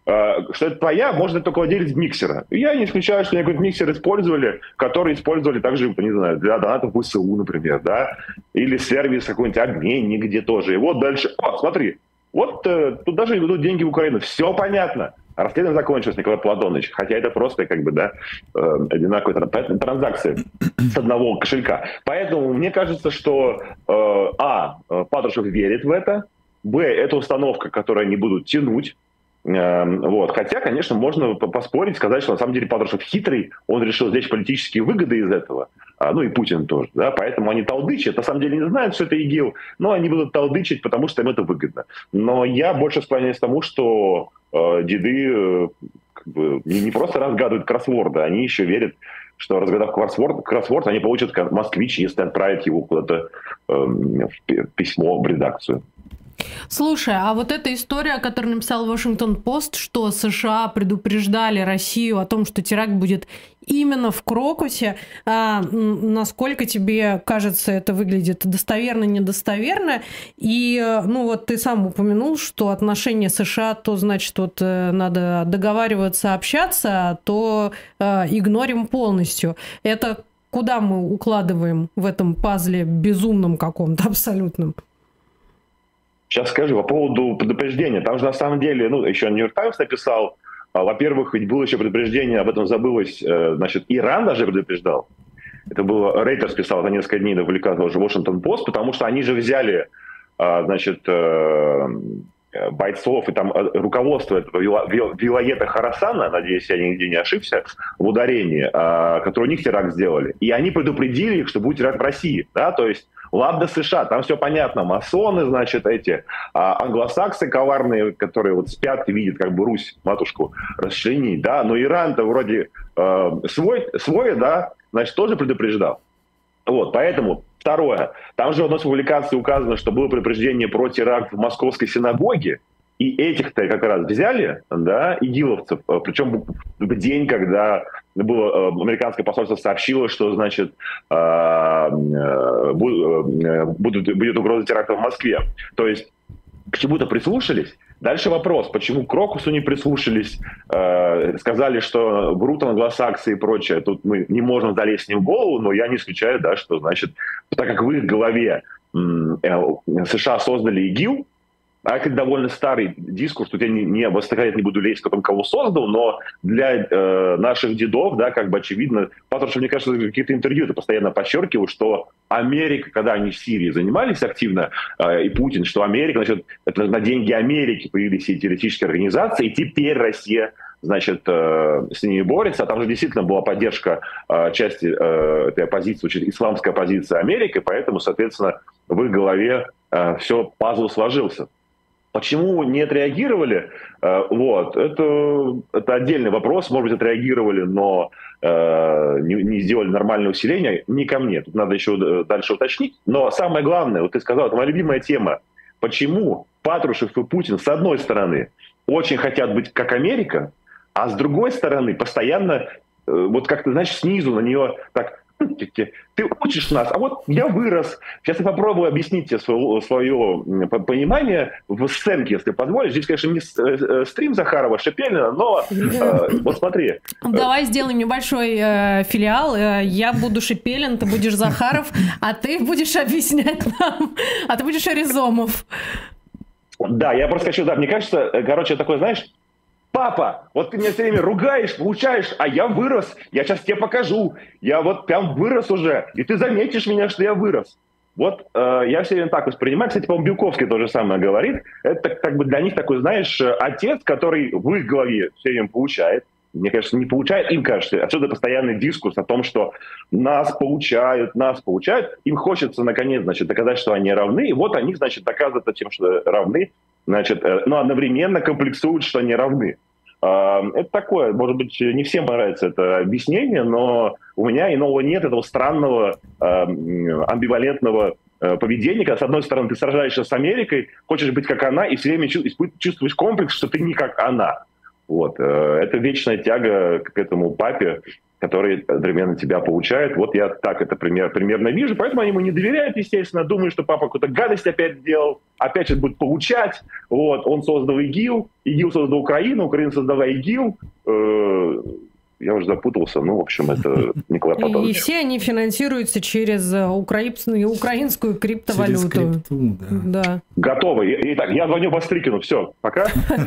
S5: Что это твоя, можно только владелец миксера. Я не исключаю, что какой-то миксер использовали, который использовали также, не знаю, для донатов в ВСУ, например, да, или сервис какой-нибудь, обменник, где тоже. И вот дальше, о, смотри, вот э, тут даже идут деньги в Украину, все понятно. Расследование закончилось, Николай Платонович, хотя это просто, как бы, да, э, одинаковые транзакции с одного кошелька. Поэтому мне кажется, что э, а, Патрушев верит в это, б, это установка, которую они будут тянуть. Вот. Хотя, конечно, можно поспорить, сказать, что на самом деле Патрушев хитрый, он решил извлечь политические выгоды из этого, ну и Путин тоже, да, поэтому они толдычат, на самом деле не знают, что это ИГИЛ, но они будут толдычить, потому что им это выгодно. Но я больше склоняюсь к тому, что э, деды э, как бы, не, не просто разгадывают кроссворды, они еще верят, что разгадав кроссворд, кроссворд они получат как москвич, если отправить его куда-то э, в письмо в редакцию.
S2: Слушай, а вот эта история, которую написал Вашингтон-Пост, что США предупреждали Россию о том, что теракт будет именно в Крокусе, а, насколько тебе кажется, это выглядит достоверно, недостоверно? И, ну вот ты сам упомянул, что отношения США, то значит, вот надо договариваться, общаться, то а, игнорим полностью. Это куда мы укладываем в этом пазле безумном каком-то абсолютном?
S5: Сейчас скажу по поводу предупреждения. Там же на самом деле, ну, еще Нью-Йорк Таймс написал, во-первых, ведь было еще предупреждение, об этом забылось, значит, Иран даже предупреждал. Это было, Рейтерс писал за несколько дней, публиковал уже Вашингтон-Пост, потому что они же взяли, значит, бойцов и там руководство этого вилаета Хорасана, надеюсь, я нигде не ошибся, в ударении, которые у них теракт сделали. И они предупредили их, что будет теракт в России, да, то есть ладно США, там все понятно, масоны, значит, эти а, англосаксы коварные, которые вот спят и видят, как бы Русь, матушку, расчленить, да, но Иран-то вроде э, свой, свой, да, значит, тоже предупреждал. Вот, поэтому, второе, там же в одной из публикаций указано, что было предупреждение про теракт в московской синагоге, и этих-то как раз взяли, да, игиловцев, причем в день, когда было, американское посольство сообщило, что, значит, будет, будет угроза теракта в Москве. То есть к чему-то прислушались. Дальше вопрос, почему к Крокусу не прислушались, сказали, что врут англосаксы и прочее. Тут мы не можем залезть с ним в голову, но я не исключаю, да, что, значит, так как в их голове США создали ИГИЛ, а это довольно старый дискурс, тут я не, не, не буду лезть, кто там кого создал, но для э, наших дедов, да, как бы очевидно, потому что, мне кажется, в каких-то интервью ты постоянно подчеркивал, что Америка, когда они в Сирии занимались активно, э, и Путин, что Америка, значит, это на деньги Америки появились эти террористические организации, и теперь Россия, значит, э, с ними борется, а там же действительно была поддержка э, части э, этой оппозиции, исламская оппозиция Америки, поэтому, соответственно, в их голове э, все, пазл сложился. Почему не отреагировали? Вот, это, это отдельный вопрос. Может быть, отреагировали, но э, не, не сделали нормальное усиление. Не ко мне. Тут надо еще дальше уточнить. Но самое главное, вот ты сказал, это моя любимая тема. Почему Патрушев и Путин, с одной стороны, очень хотят быть как Америка, а с другой стороны, постоянно, э, вот как-то, знаешь, снизу на нее так... Ты учишь нас, а вот я вырос. Сейчас я попробую объяснить тебе свое, свое понимание в сценке, если позволишь. Здесь, конечно, не стрим Захарова, Шепелина, но э, вот смотри.
S2: Давай сделаем небольшой э, филиал. Я буду Шепелин, ты будешь Захаров, а ты будешь объяснять нам, а ты будешь Аризомов.
S5: Да, я просто хочу, да, мне кажется, короче, такой, знаешь, папа, вот ты меня все время ругаешь, получаешь, а я вырос, я сейчас тебе покажу, я вот прям вырос уже, и ты заметишь меня, что я вырос. Вот э, я все время так воспринимаю, кстати, по-моему, Бюковский то же самое говорит, это как бы для них такой, знаешь, отец, который в их голове все время получает, мне кажется, не получает, им кажется, отсюда постоянный дискурс о том, что нас получают, нас получают, им хочется, наконец, значит, доказать, что они равны, и вот они, значит, доказывают тем, что равны, значит, но одновременно комплексуют, что они равны. Это такое, может быть, не всем понравится это объяснение, но у меня иного нет, этого странного амбивалентного поведения, когда, с одной стороны, ты сражаешься с Америкой, хочешь быть как она, и все время чувствуешь комплекс, что ты не как она. Вот. Это вечная тяга к этому папе, который одновременно тебя получает. Вот я так это пример, примерно вижу. Поэтому они ему не доверяют, естественно. Думают, что папа какую-то гадость опять сделал. Опять сейчас будет получать. Вот. Он создал ИГИЛ. ИГИЛ создал Украину. Украина создала ИГИЛ. Я уже запутался. Ну, в общем, это Николай Платонович.
S2: И все они финансируются через украинскую, украинскую криптовалюту. Через крипту,
S5: да. да. Готовы. Итак, я звоню Бастрыкину. Все, пока.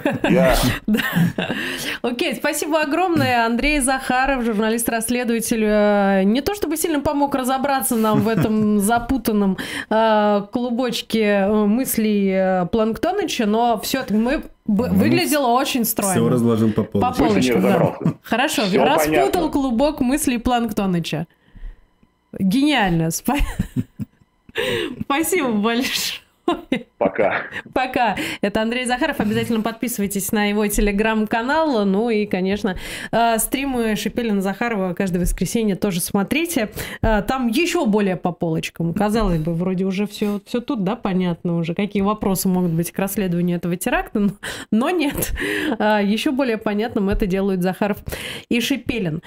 S2: Окей, спасибо огромное. Андрей Захаров, журналист-расследователь, не то чтобы сильно помог разобраться нам в этом запутанном клубочке мыслей Планктоныча, но все-таки мы... Выглядело очень стройно.
S1: Все разложил по полочкам.
S2: По полочкам, да. Хорошо, все распутал понятно. Клубок мыслей Планктоныча. Гениально. Спасибо большое.
S5: Пока.
S2: Пока. Это Андрей Захаров. Обязательно подписывайтесь на его телеграм-канал. Ну и, конечно, стримы Шипелина-Захарова каждое воскресенье тоже смотрите. Там еще более по полочкам. Казалось бы, вроде уже все, все тут, да, понятно уже, какие вопросы могут быть к расследованию этого теракта, но нет. Еще более понятным это делают Захаров и Шипелин.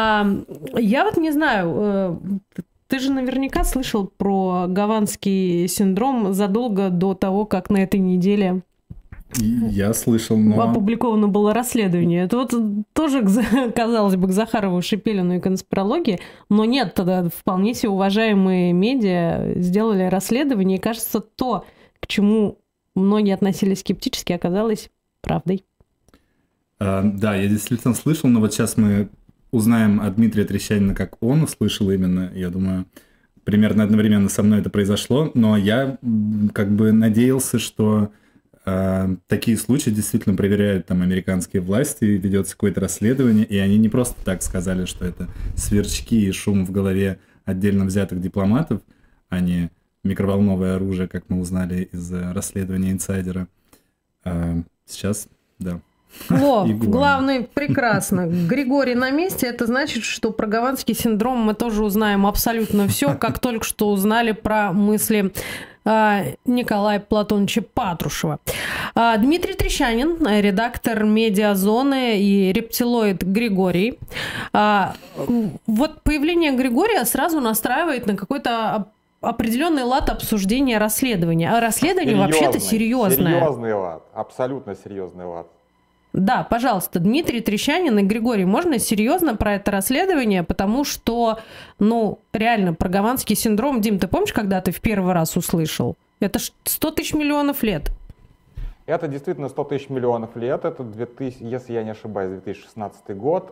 S2: Я вот не знаю... Ты же наверняка слышал про гаванский синдром задолго до того, как на этой неделе
S1: Я слышал, но...
S2: опубликовано было расследование. Это вот тоже, казалось бы, к Захарову, Шипелину и конспирологии, но нет, тогда вполне себе уважаемые медиа сделали расследование, и, кажется, то, к чему многие относились скептически, оказалось правдой.
S1: А, да, я действительно слышал, но вот сейчас мы узнаем от Дмитрия Трещанина, как он услышал именно, я думаю, примерно одновременно со мной это произошло, но я как бы надеялся, что э, такие случаи действительно проверяют там американские власти, ведется какое-то расследование, и они не просто так сказали, что это сверчки и шум в голове отдельно взятых дипломатов, а не микроволновое оружие, как мы узнали из расследования инсайдера. А сейчас, да.
S2: О, главный, прекрасно. Григорий на месте. Это значит, что про гаванский синдром мы тоже узнаем абсолютно все, как только что узнали про мысли э, Николая Платоновича Патрушева. Э, Дмитрий Трещанин, редактор «Медиазоны», и рептилоид Григорий. Э, вот появление Григория сразу настраивает на какой-то определенный лад обсуждения расследования. А расследование серьезный, вообще-то серьезное.
S6: Серьезный лад, абсолютно серьезный лад.
S2: Да, пожалуйста, Дмитрий Трещанин и Григорий, можно серьезно про это расследование, потому что, ну, реально, про гаванский синдром, Дим, ты помнишь, когда ты в первый раз услышал? Это ж сто тысяч миллионов лет.
S6: Это действительно сто тысяч миллионов лет, это, две тысячи, если я не ошибаюсь, две тысячи шестнадцатый год.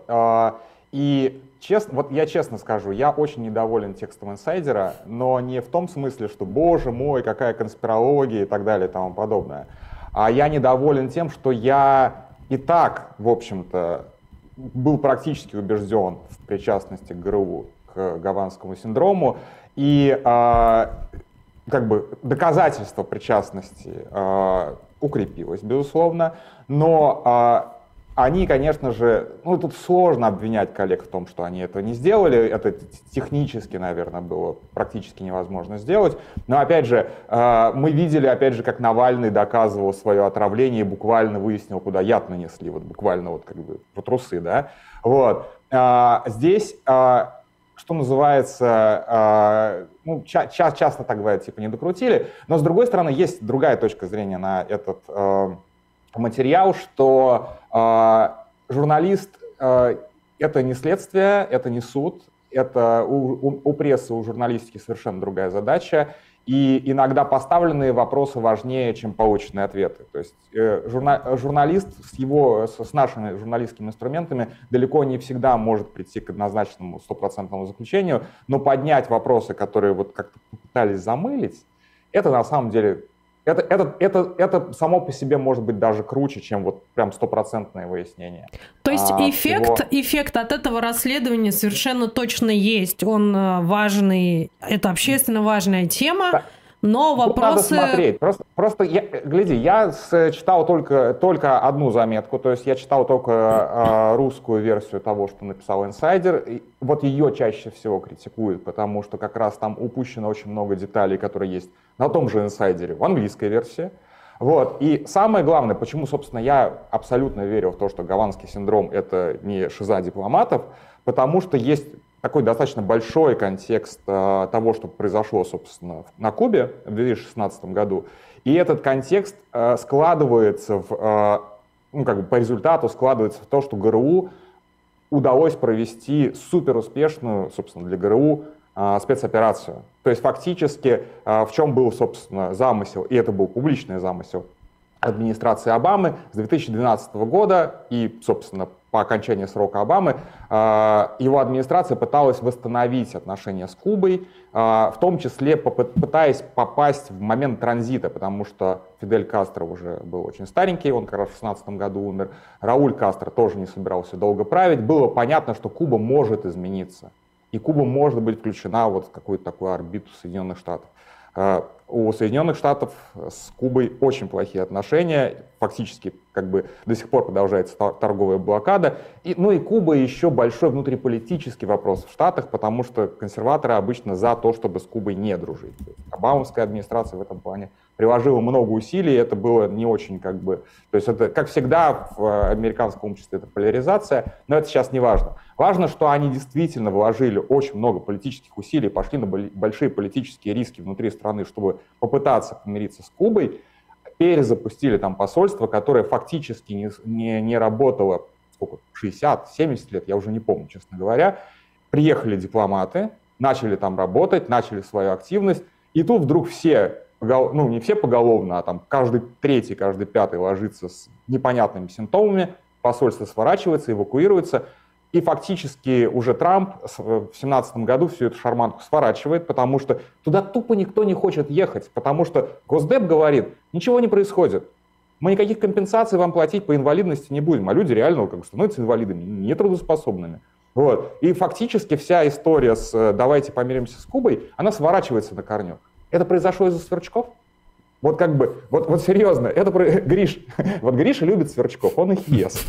S6: И честно, вот я честно скажу, я очень недоволен текстом инсайдера, но не в том смысле, что, боже мой, какая конспирология и так далее и тому подобное. А я недоволен тем, что я и так, в общем-то, был практически убежден в причастности ГРУ к гаванскому синдрому, и э, как бы доказательство причастности э, укрепилось, безусловно, но э, они, конечно же, ну тут сложно обвинять коллег в том, что они этого не сделали, это технически, наверное, было практически невозможно сделать, но опять же, мы видели, опять же, как Навальный доказывал свое отравление и буквально выяснил, куда яд нанесли, вот буквально вот как бы в трусы, да, вот. Здесь, что называется, ну, ча- часто так говорят, типа не докрутили, но с другой стороны, есть другая точка зрения на этот материал, что э, журналист э, это не следствие, это не суд, это у, у, у прессы, у журналистики совершенно другая задача, и иногда поставленные вопросы важнее, чем полученные ответы. То есть э, журна, журналист с, его, с, с нашими журналистскими инструментами далеко не всегда может прийти к однозначному стопроцентному заключению, но поднять вопросы, которые вот как-то пытались замылить, это на самом деле... Это, это, это, это само по себе может быть даже круче, чем вот прям стопроцентное выяснение.
S2: То есть а, эффект,
S6: его...
S2: эффект от этого расследования совершенно точно есть. Он важный, это общественно важная тема, да. Но вопросы...
S6: Надо смотреть. Просто, просто я, гляди, я с, читал только, только одну заметку, то есть я читал только э, русскую версию того, что написал инсайдер. И вот ее чаще всего критикуют, потому что как раз там упущено очень много деталей, которые есть на том же инсайдере, в английской версии. Вот. И самое главное, почему, собственно, я абсолютно верю в то, что гаванский синдром — это не шиза дипломатов, потому что есть такой достаточно большой контекст э, того, что произошло, собственно, на Кубе в две тысячи шестнадцатом году. И этот контекст э, складывается в, э, ну, как бы по результату складывается в то, что ГРУ удалось провести суперуспешную, собственно, для ГРУ э, спецоперацию. То есть фактически э, в чем был, собственно, замысел, и это был публичный замысел администрации Обамы с две тысячи двенадцатого года и, собственно, по окончании срока Обамы, его администрация пыталась восстановить отношения с Кубой, в том числе пытаясь попасть в момент транзита, потому что Фидель Кастро уже был очень старенький, он как раз в шестнадцатом году умер, Рауль Кастро тоже не собирался долго править, было понятно, что Куба может измениться, и Куба может быть включена вот в какую-то такую орбиту Соединенных Штатов. У Соединенных Штатов с Кубой очень плохие отношения, фактически как бы до сих пор продолжается торговая блокада. И, ну и Куба еще большой внутриполитический вопрос в Штатах, потому что консерваторы обычно за то, чтобы с Кубой не дружить. Обамовская администрация в этом плане приложила много усилий, это было не очень как бы... То есть это, как всегда, в американском обществе это поляризация, но это сейчас не важно. Важно, что они действительно вложили очень много политических усилий, пошли на большие политические риски внутри страны, чтобы попытаться помириться с Кубой, перезапустили там посольство, которое фактически не, не, не работало сколько, шестьдесят-семьдесят лет, я уже не помню, честно говоря. Приехали дипломаты, начали там работать, начали свою активность, и тут вдруг все, ну не все поголовно, а там каждый третий, каждый пятый ложится с непонятными симптомами, посольство сворачивается, эвакуируется. И фактически уже Трамп в две тысячи семнадцатом году всю эту шарманку сворачивает, потому что туда тупо никто не хочет ехать, потому что Госдеп говорит, ничего не происходит, мы никаких компенсаций вам платить по инвалидности не будем, а люди реально как бы становятся инвалидами, нетрудоспособными. Вот. И фактически вся история с «давайте помиримся с Кубой», она сворачивается на корню. Это произошло из-за сверчков? Вот как бы, вот, вот серьезно, это Гриш, вот Гриша любит сверчков, он их ест.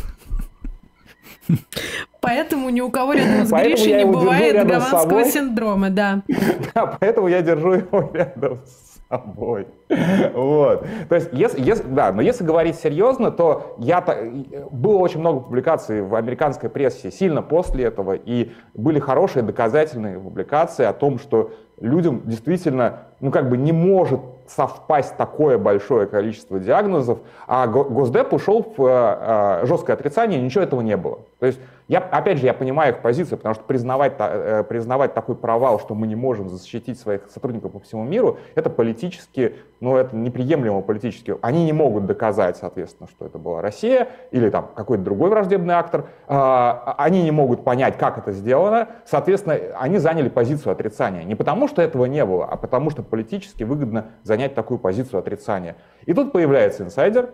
S2: Поэтому ни у кого рядом с Гришей не бывает гаванского синдрома, да.
S6: Да, поэтому я держу его рядом с собой. Вот. То есть, если, если, да, но если говорить серьезно, то я, было очень много публикаций в американской прессе сильно после этого, и были хорошие доказательные публикации о том, что людям действительно, ну как бы не может совпасть такое большое количество диагнозов, а Госдеп ушел в жесткое отрицание, и ничего этого не было. То есть, я, опять же, я понимаю их позицию, потому что признавать, признавать такой провал, что мы не можем защитить своих сотрудников по всему миру, это политически, ну это неприемлемо политически. Они не могут доказать, соответственно, что это была Россия или там какой-то другой враждебный актор. Они не могут понять, как это сделано. Соответственно, они заняли позицию отрицания. Не потому, что этого не было, а потому, что политически выгодно занять такую позицию отрицания. И тут появляется инсайдер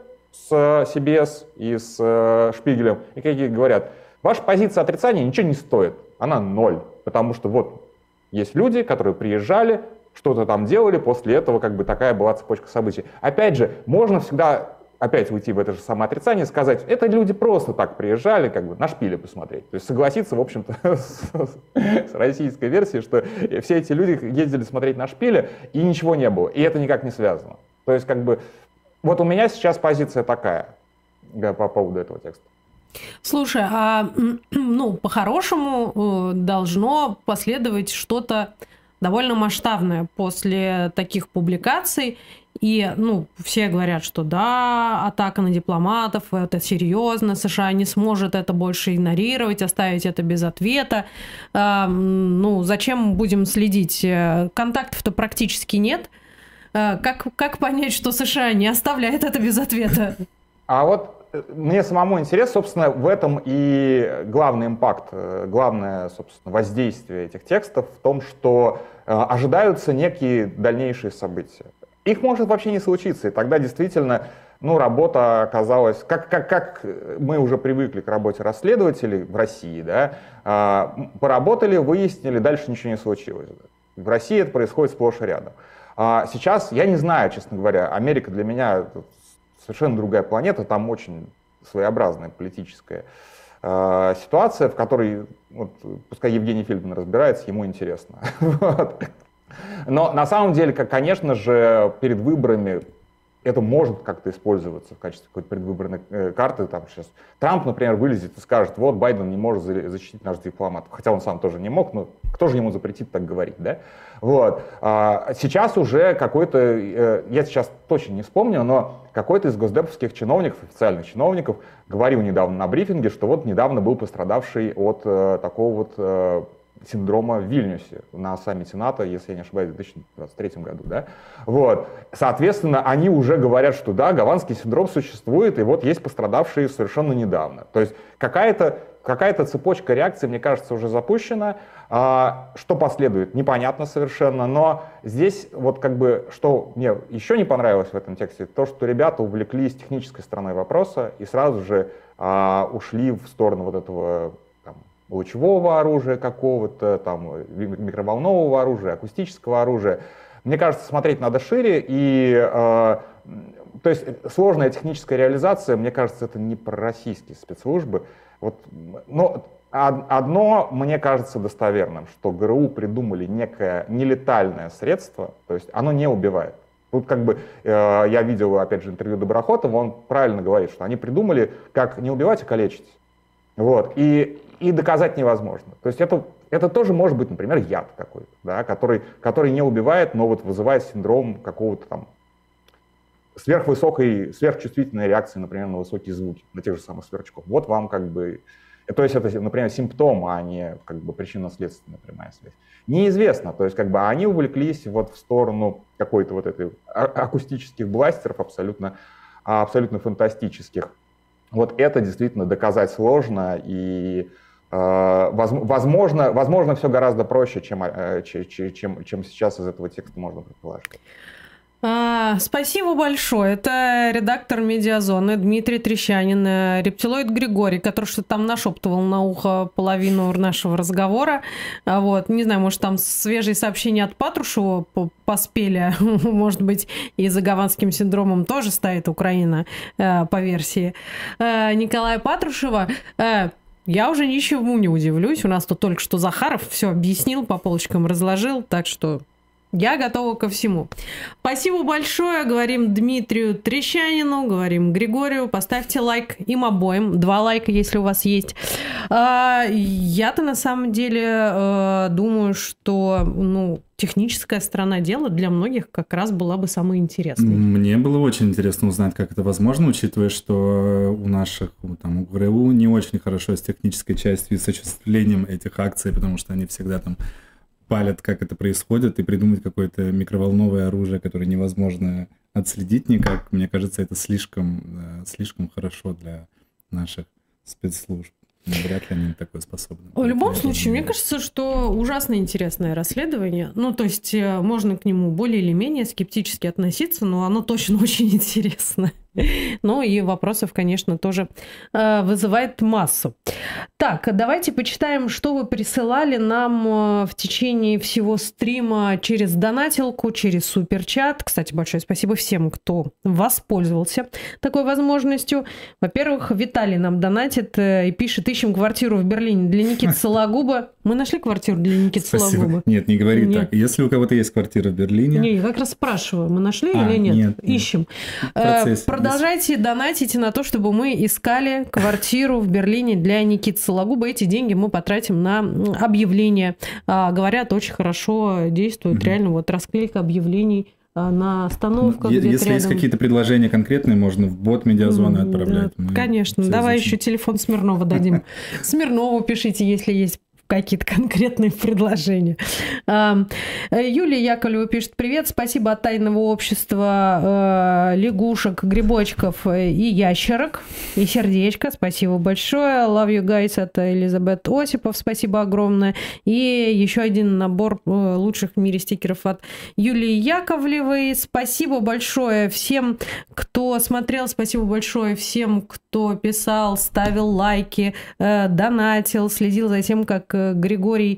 S6: с си би эс и с Шпигелем, и какие говорят, ваша позиция отрицания ничего не стоит, она ноль, потому что вот есть люди, которые приезжали, что-то там делали, после этого как бы такая была цепочка событий. Опять же, можно всегда опять уйти в это же самое отрицание и сказать, это люди просто так приезжали, как бы на шпили посмотреть. То есть согласиться, в общем-то, с, с российской версией, что все эти люди ездили смотреть на шпили, и ничего не было, и это никак не связано. То есть как бы вот у меня сейчас позиция такая по поводу этого текста.
S2: Слушай, а ну, по-хорошему должно последовать что-то довольно масштабное после таких публикаций. И, ну, все говорят, что да, атака на дипломатов, это серьезно, США не сможет это больше игнорировать, оставить это без ответа. А, ну, зачем будем следить? Контактов-то практически нет. А, как, как понять, что США не оставляет это без ответа?
S6: А вот мне самому интересно, собственно, в этом и главный импакт, главное, собственно, воздействие этих текстов в том, что ожидаются некие дальнейшие события. Их может вообще не случиться, и тогда действительно, ну, работа оказалась, как, как, как мы уже привыкли к работе расследователей в России, да, поработали, выяснили, дальше ничего не случилось. В России это происходит сплошь и рядом. Сейчас, я не знаю, честно говоря, Америка для меня совершенно другая планета, там очень своеобразная политическая э, ситуация, в которой, вот, пускай Евгений Фельдман разбирается, ему интересно. Но на самом деле, как, конечно же, перед выборами это может как-то использоваться в качестве какой-то предвыборной э, карты. Там сейчас Трамп, например, вылезет и скажет, вот Байден не может защитить наших дипломатов, хотя он сам тоже не мог, но кто же ему запретит так говорить, да? Вот. А сейчас уже какой-то, э, я сейчас точно не вспомню, но какой-то из госдеповских чиновников, официальных чиновников, говорил недавно на брифинге, что вот недавно был пострадавший от э, такого вот э, синдрома в Вильнюсе на саммите НАТО, если я не ошибаюсь, в две тысячи двадцать третьем году. Да? Вот. Соответственно, они уже говорят, что да, гаванский синдром существует, и вот есть пострадавшие совершенно недавно. То есть какая-то какая-то цепочка реакций, мне кажется, уже запущена. А, что последует, непонятно совершенно, но здесь вот как бы, что мне еще не понравилось в этом тексте, то, что ребята увлеклись технической стороной вопроса и сразу же а, ушли в сторону вот этого там, лучевого оружия какого-то, там, микроволнового оружия, акустического оружия. мне кажется, смотреть надо шире, и э, то есть сложная техническая реализация, мне кажется, это не про российские спецслужбы. Вот, но одно, мне кажется, достоверным, что ГРУ придумали некое нелетальное средство, то есть оно не убивает. Тут как бы э, я видел, опять же, интервью Доброхотова, он правильно говорит, что они придумали, как не убивать, а калечить. Вот. И, и доказать невозможно. То есть это, это тоже может быть, например, яд какой-то, да, который, который не убивает, но вот вызывает синдром какого-то там сверхвысокой, сверхчувствительной реакции, например, на высокие звуки, на тех же самых сверчков. Вот вам как бы... То есть это, например, симптом, а не как бы причинно-следственная прямая связь. Неизвестно, то есть как бы они увлеклись вот в сторону какой-то вот этой акустических бластеров абсолютно, абсолютно фантастических. Вот это действительно доказать сложно, и э, возможно, возможно, все гораздо проще, чем, чем, чем сейчас из этого текста можно предположить.
S2: А, спасибо большое. Это редактор «Медиазоны» Дмитрий Трещанин, рептилоид Григорий, который что-то там нашептывал на ухо половину нашего разговора. Вот. Не знаю, может, там свежие сообщения от Патрушева поспели. Может быть, и за гаванским синдромом тоже стоит Украина, по версии Николая Патрушева. Я уже ничему не удивлюсь. У нас тут только что Захаров все объяснил, по полочкам разложил, так что... Я готова ко всему. Спасибо большое. Говорим Дмитрию Трещанину, говорим Григорию. Поставьте лайк им обоим. Два лайка, если у вас есть. Я-то на самом деле думаю, что ну, техническая сторона дела для многих как раз была бы самой интересной.
S1: Мне было очень интересно узнать, как это возможно, учитывая, что у наших там, у ГРУ не очень хорошо с технической частью и с осуществлением этих акций, потому что они всегда там палят, как это происходит, и придумать какое-то микроволновое оружие, которое невозможно отследить никак. Мне кажется, это слишком, слишком хорошо для наших спецслужб. Вряд ли они такое способны.
S2: В любом случае, мне кажется, что ужасно интересное расследование. Ну, то есть можно к нему более или менее скептически относиться, но оно точно очень интересно. Ну и вопросов, конечно, тоже э, вызывает массу. Так, давайте почитаем, что вы присылали нам в течение всего стрима через донатилку, через суперчат. Кстати, большое спасибо всем, кто воспользовался такой возможностью. Во-первых, Виталий нам донатит и пишет: ищем квартиру в Берлине для Никиты Сологуба. Мы нашли квартиру для Никиты Сологуба?
S1: Нет, не говори нет. Так. Если у кого-то есть квартира в Берлине...
S2: Не, я как раз спрашиваю, мы нашли а, или нет? Нет, ищем. Процесс. Продолжайте донатить на то, чтобы мы искали квартиру в Берлине для Никиты Сологуба. Эти деньги мы потратим на объявления. Говорят, очень хорошо действует. Mm-hmm. Реально, вот расклейка объявлений на остановках.
S1: Если есть рядом. Какие-то предложения конкретные, можно в бот Медиазоны mm-hmm. отправлять. Мы
S2: Конечно. Давай изучим. Еще телефон Смирнова дадим. Смирнову пишите, если есть какие-то конкретные предложения. Юлия Яковлева пишет: привет, спасибо от тайного общества лягушек, грибочков и ящерок. И сердечко, спасибо большое. Love you guys от Элизабет Осипов, спасибо огромное. И еще один набор лучших в мире стикеров от Юлии Яковлевой. Спасибо большое всем, кто смотрел, спасибо большое всем, кто писал, ставил лайки, донатил, следил за тем, как Григорий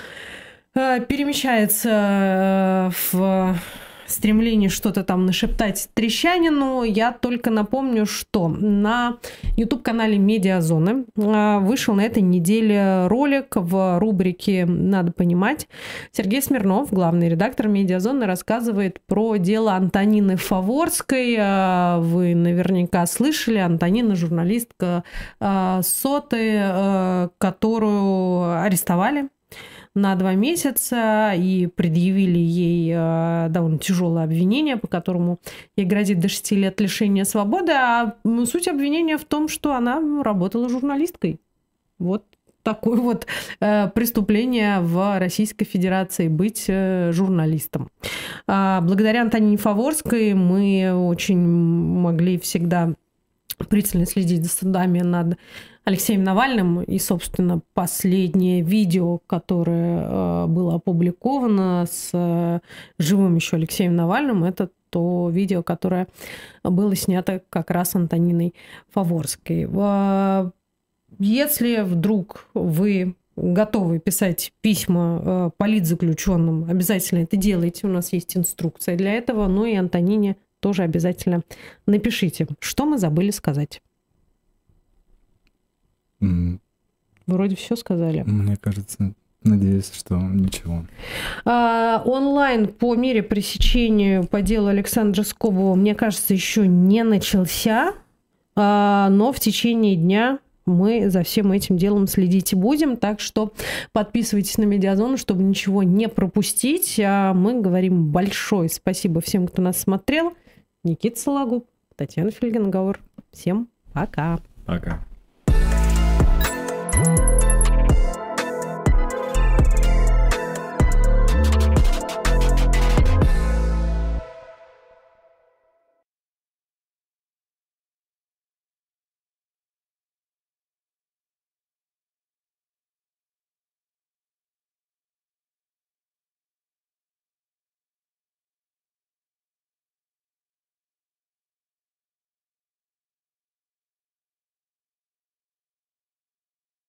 S2: перемещается в стремлении что-то там нашептать Трещанину. Я только напомню, что на YouTube-канале Медиазоны вышел на этой неделе ролик в рубрике «Надо понимать». Сергей Смирнов, главный редактор Медиазоны, рассказывает про дело Антонины Фаворской. Вы наверняка слышали. Антонина — журналистка Соты, которую арестовали на два месяца и предъявили ей э, довольно тяжелое обвинение, по которому ей грозит до шести лет лишения свободы. А суть обвинения в том, что она работала журналисткой. Вот такое вот э, преступление в Российской Федерации — быть э, журналистом. А благодаря Антонине Фаворской мы очень могли всегда пристально следить за судами над Алексеем Навальным. И, собственно, последнее видео, которое э, было опубликовано с э, живым еще Алексеем Навальным, это то видео, которое было снято как раз Антониной Фаворской. Э, если вдруг вы готовы писать письма политзаключенным, обязательно это делайте. У нас есть инструкция для этого. Ну и Антонине тоже обязательно напишите. Что мы забыли сказать?
S1: Mm.
S2: Вроде все сказали.
S1: Мне кажется, надеюсь, что ничего.
S2: А, онлайн по мере пресечения по делу Александра Скобова, мне кажется, еще не начался, а, но в течение дня мы за всем этим делом следить будем, так что подписывайтесь на Медиазону, чтобы ничего не пропустить. А мы говорим большое спасибо всем, кто нас смотрел. Никита Сологуб, Татьяна Фельгенгауэр. Всем пока.
S1: Пока.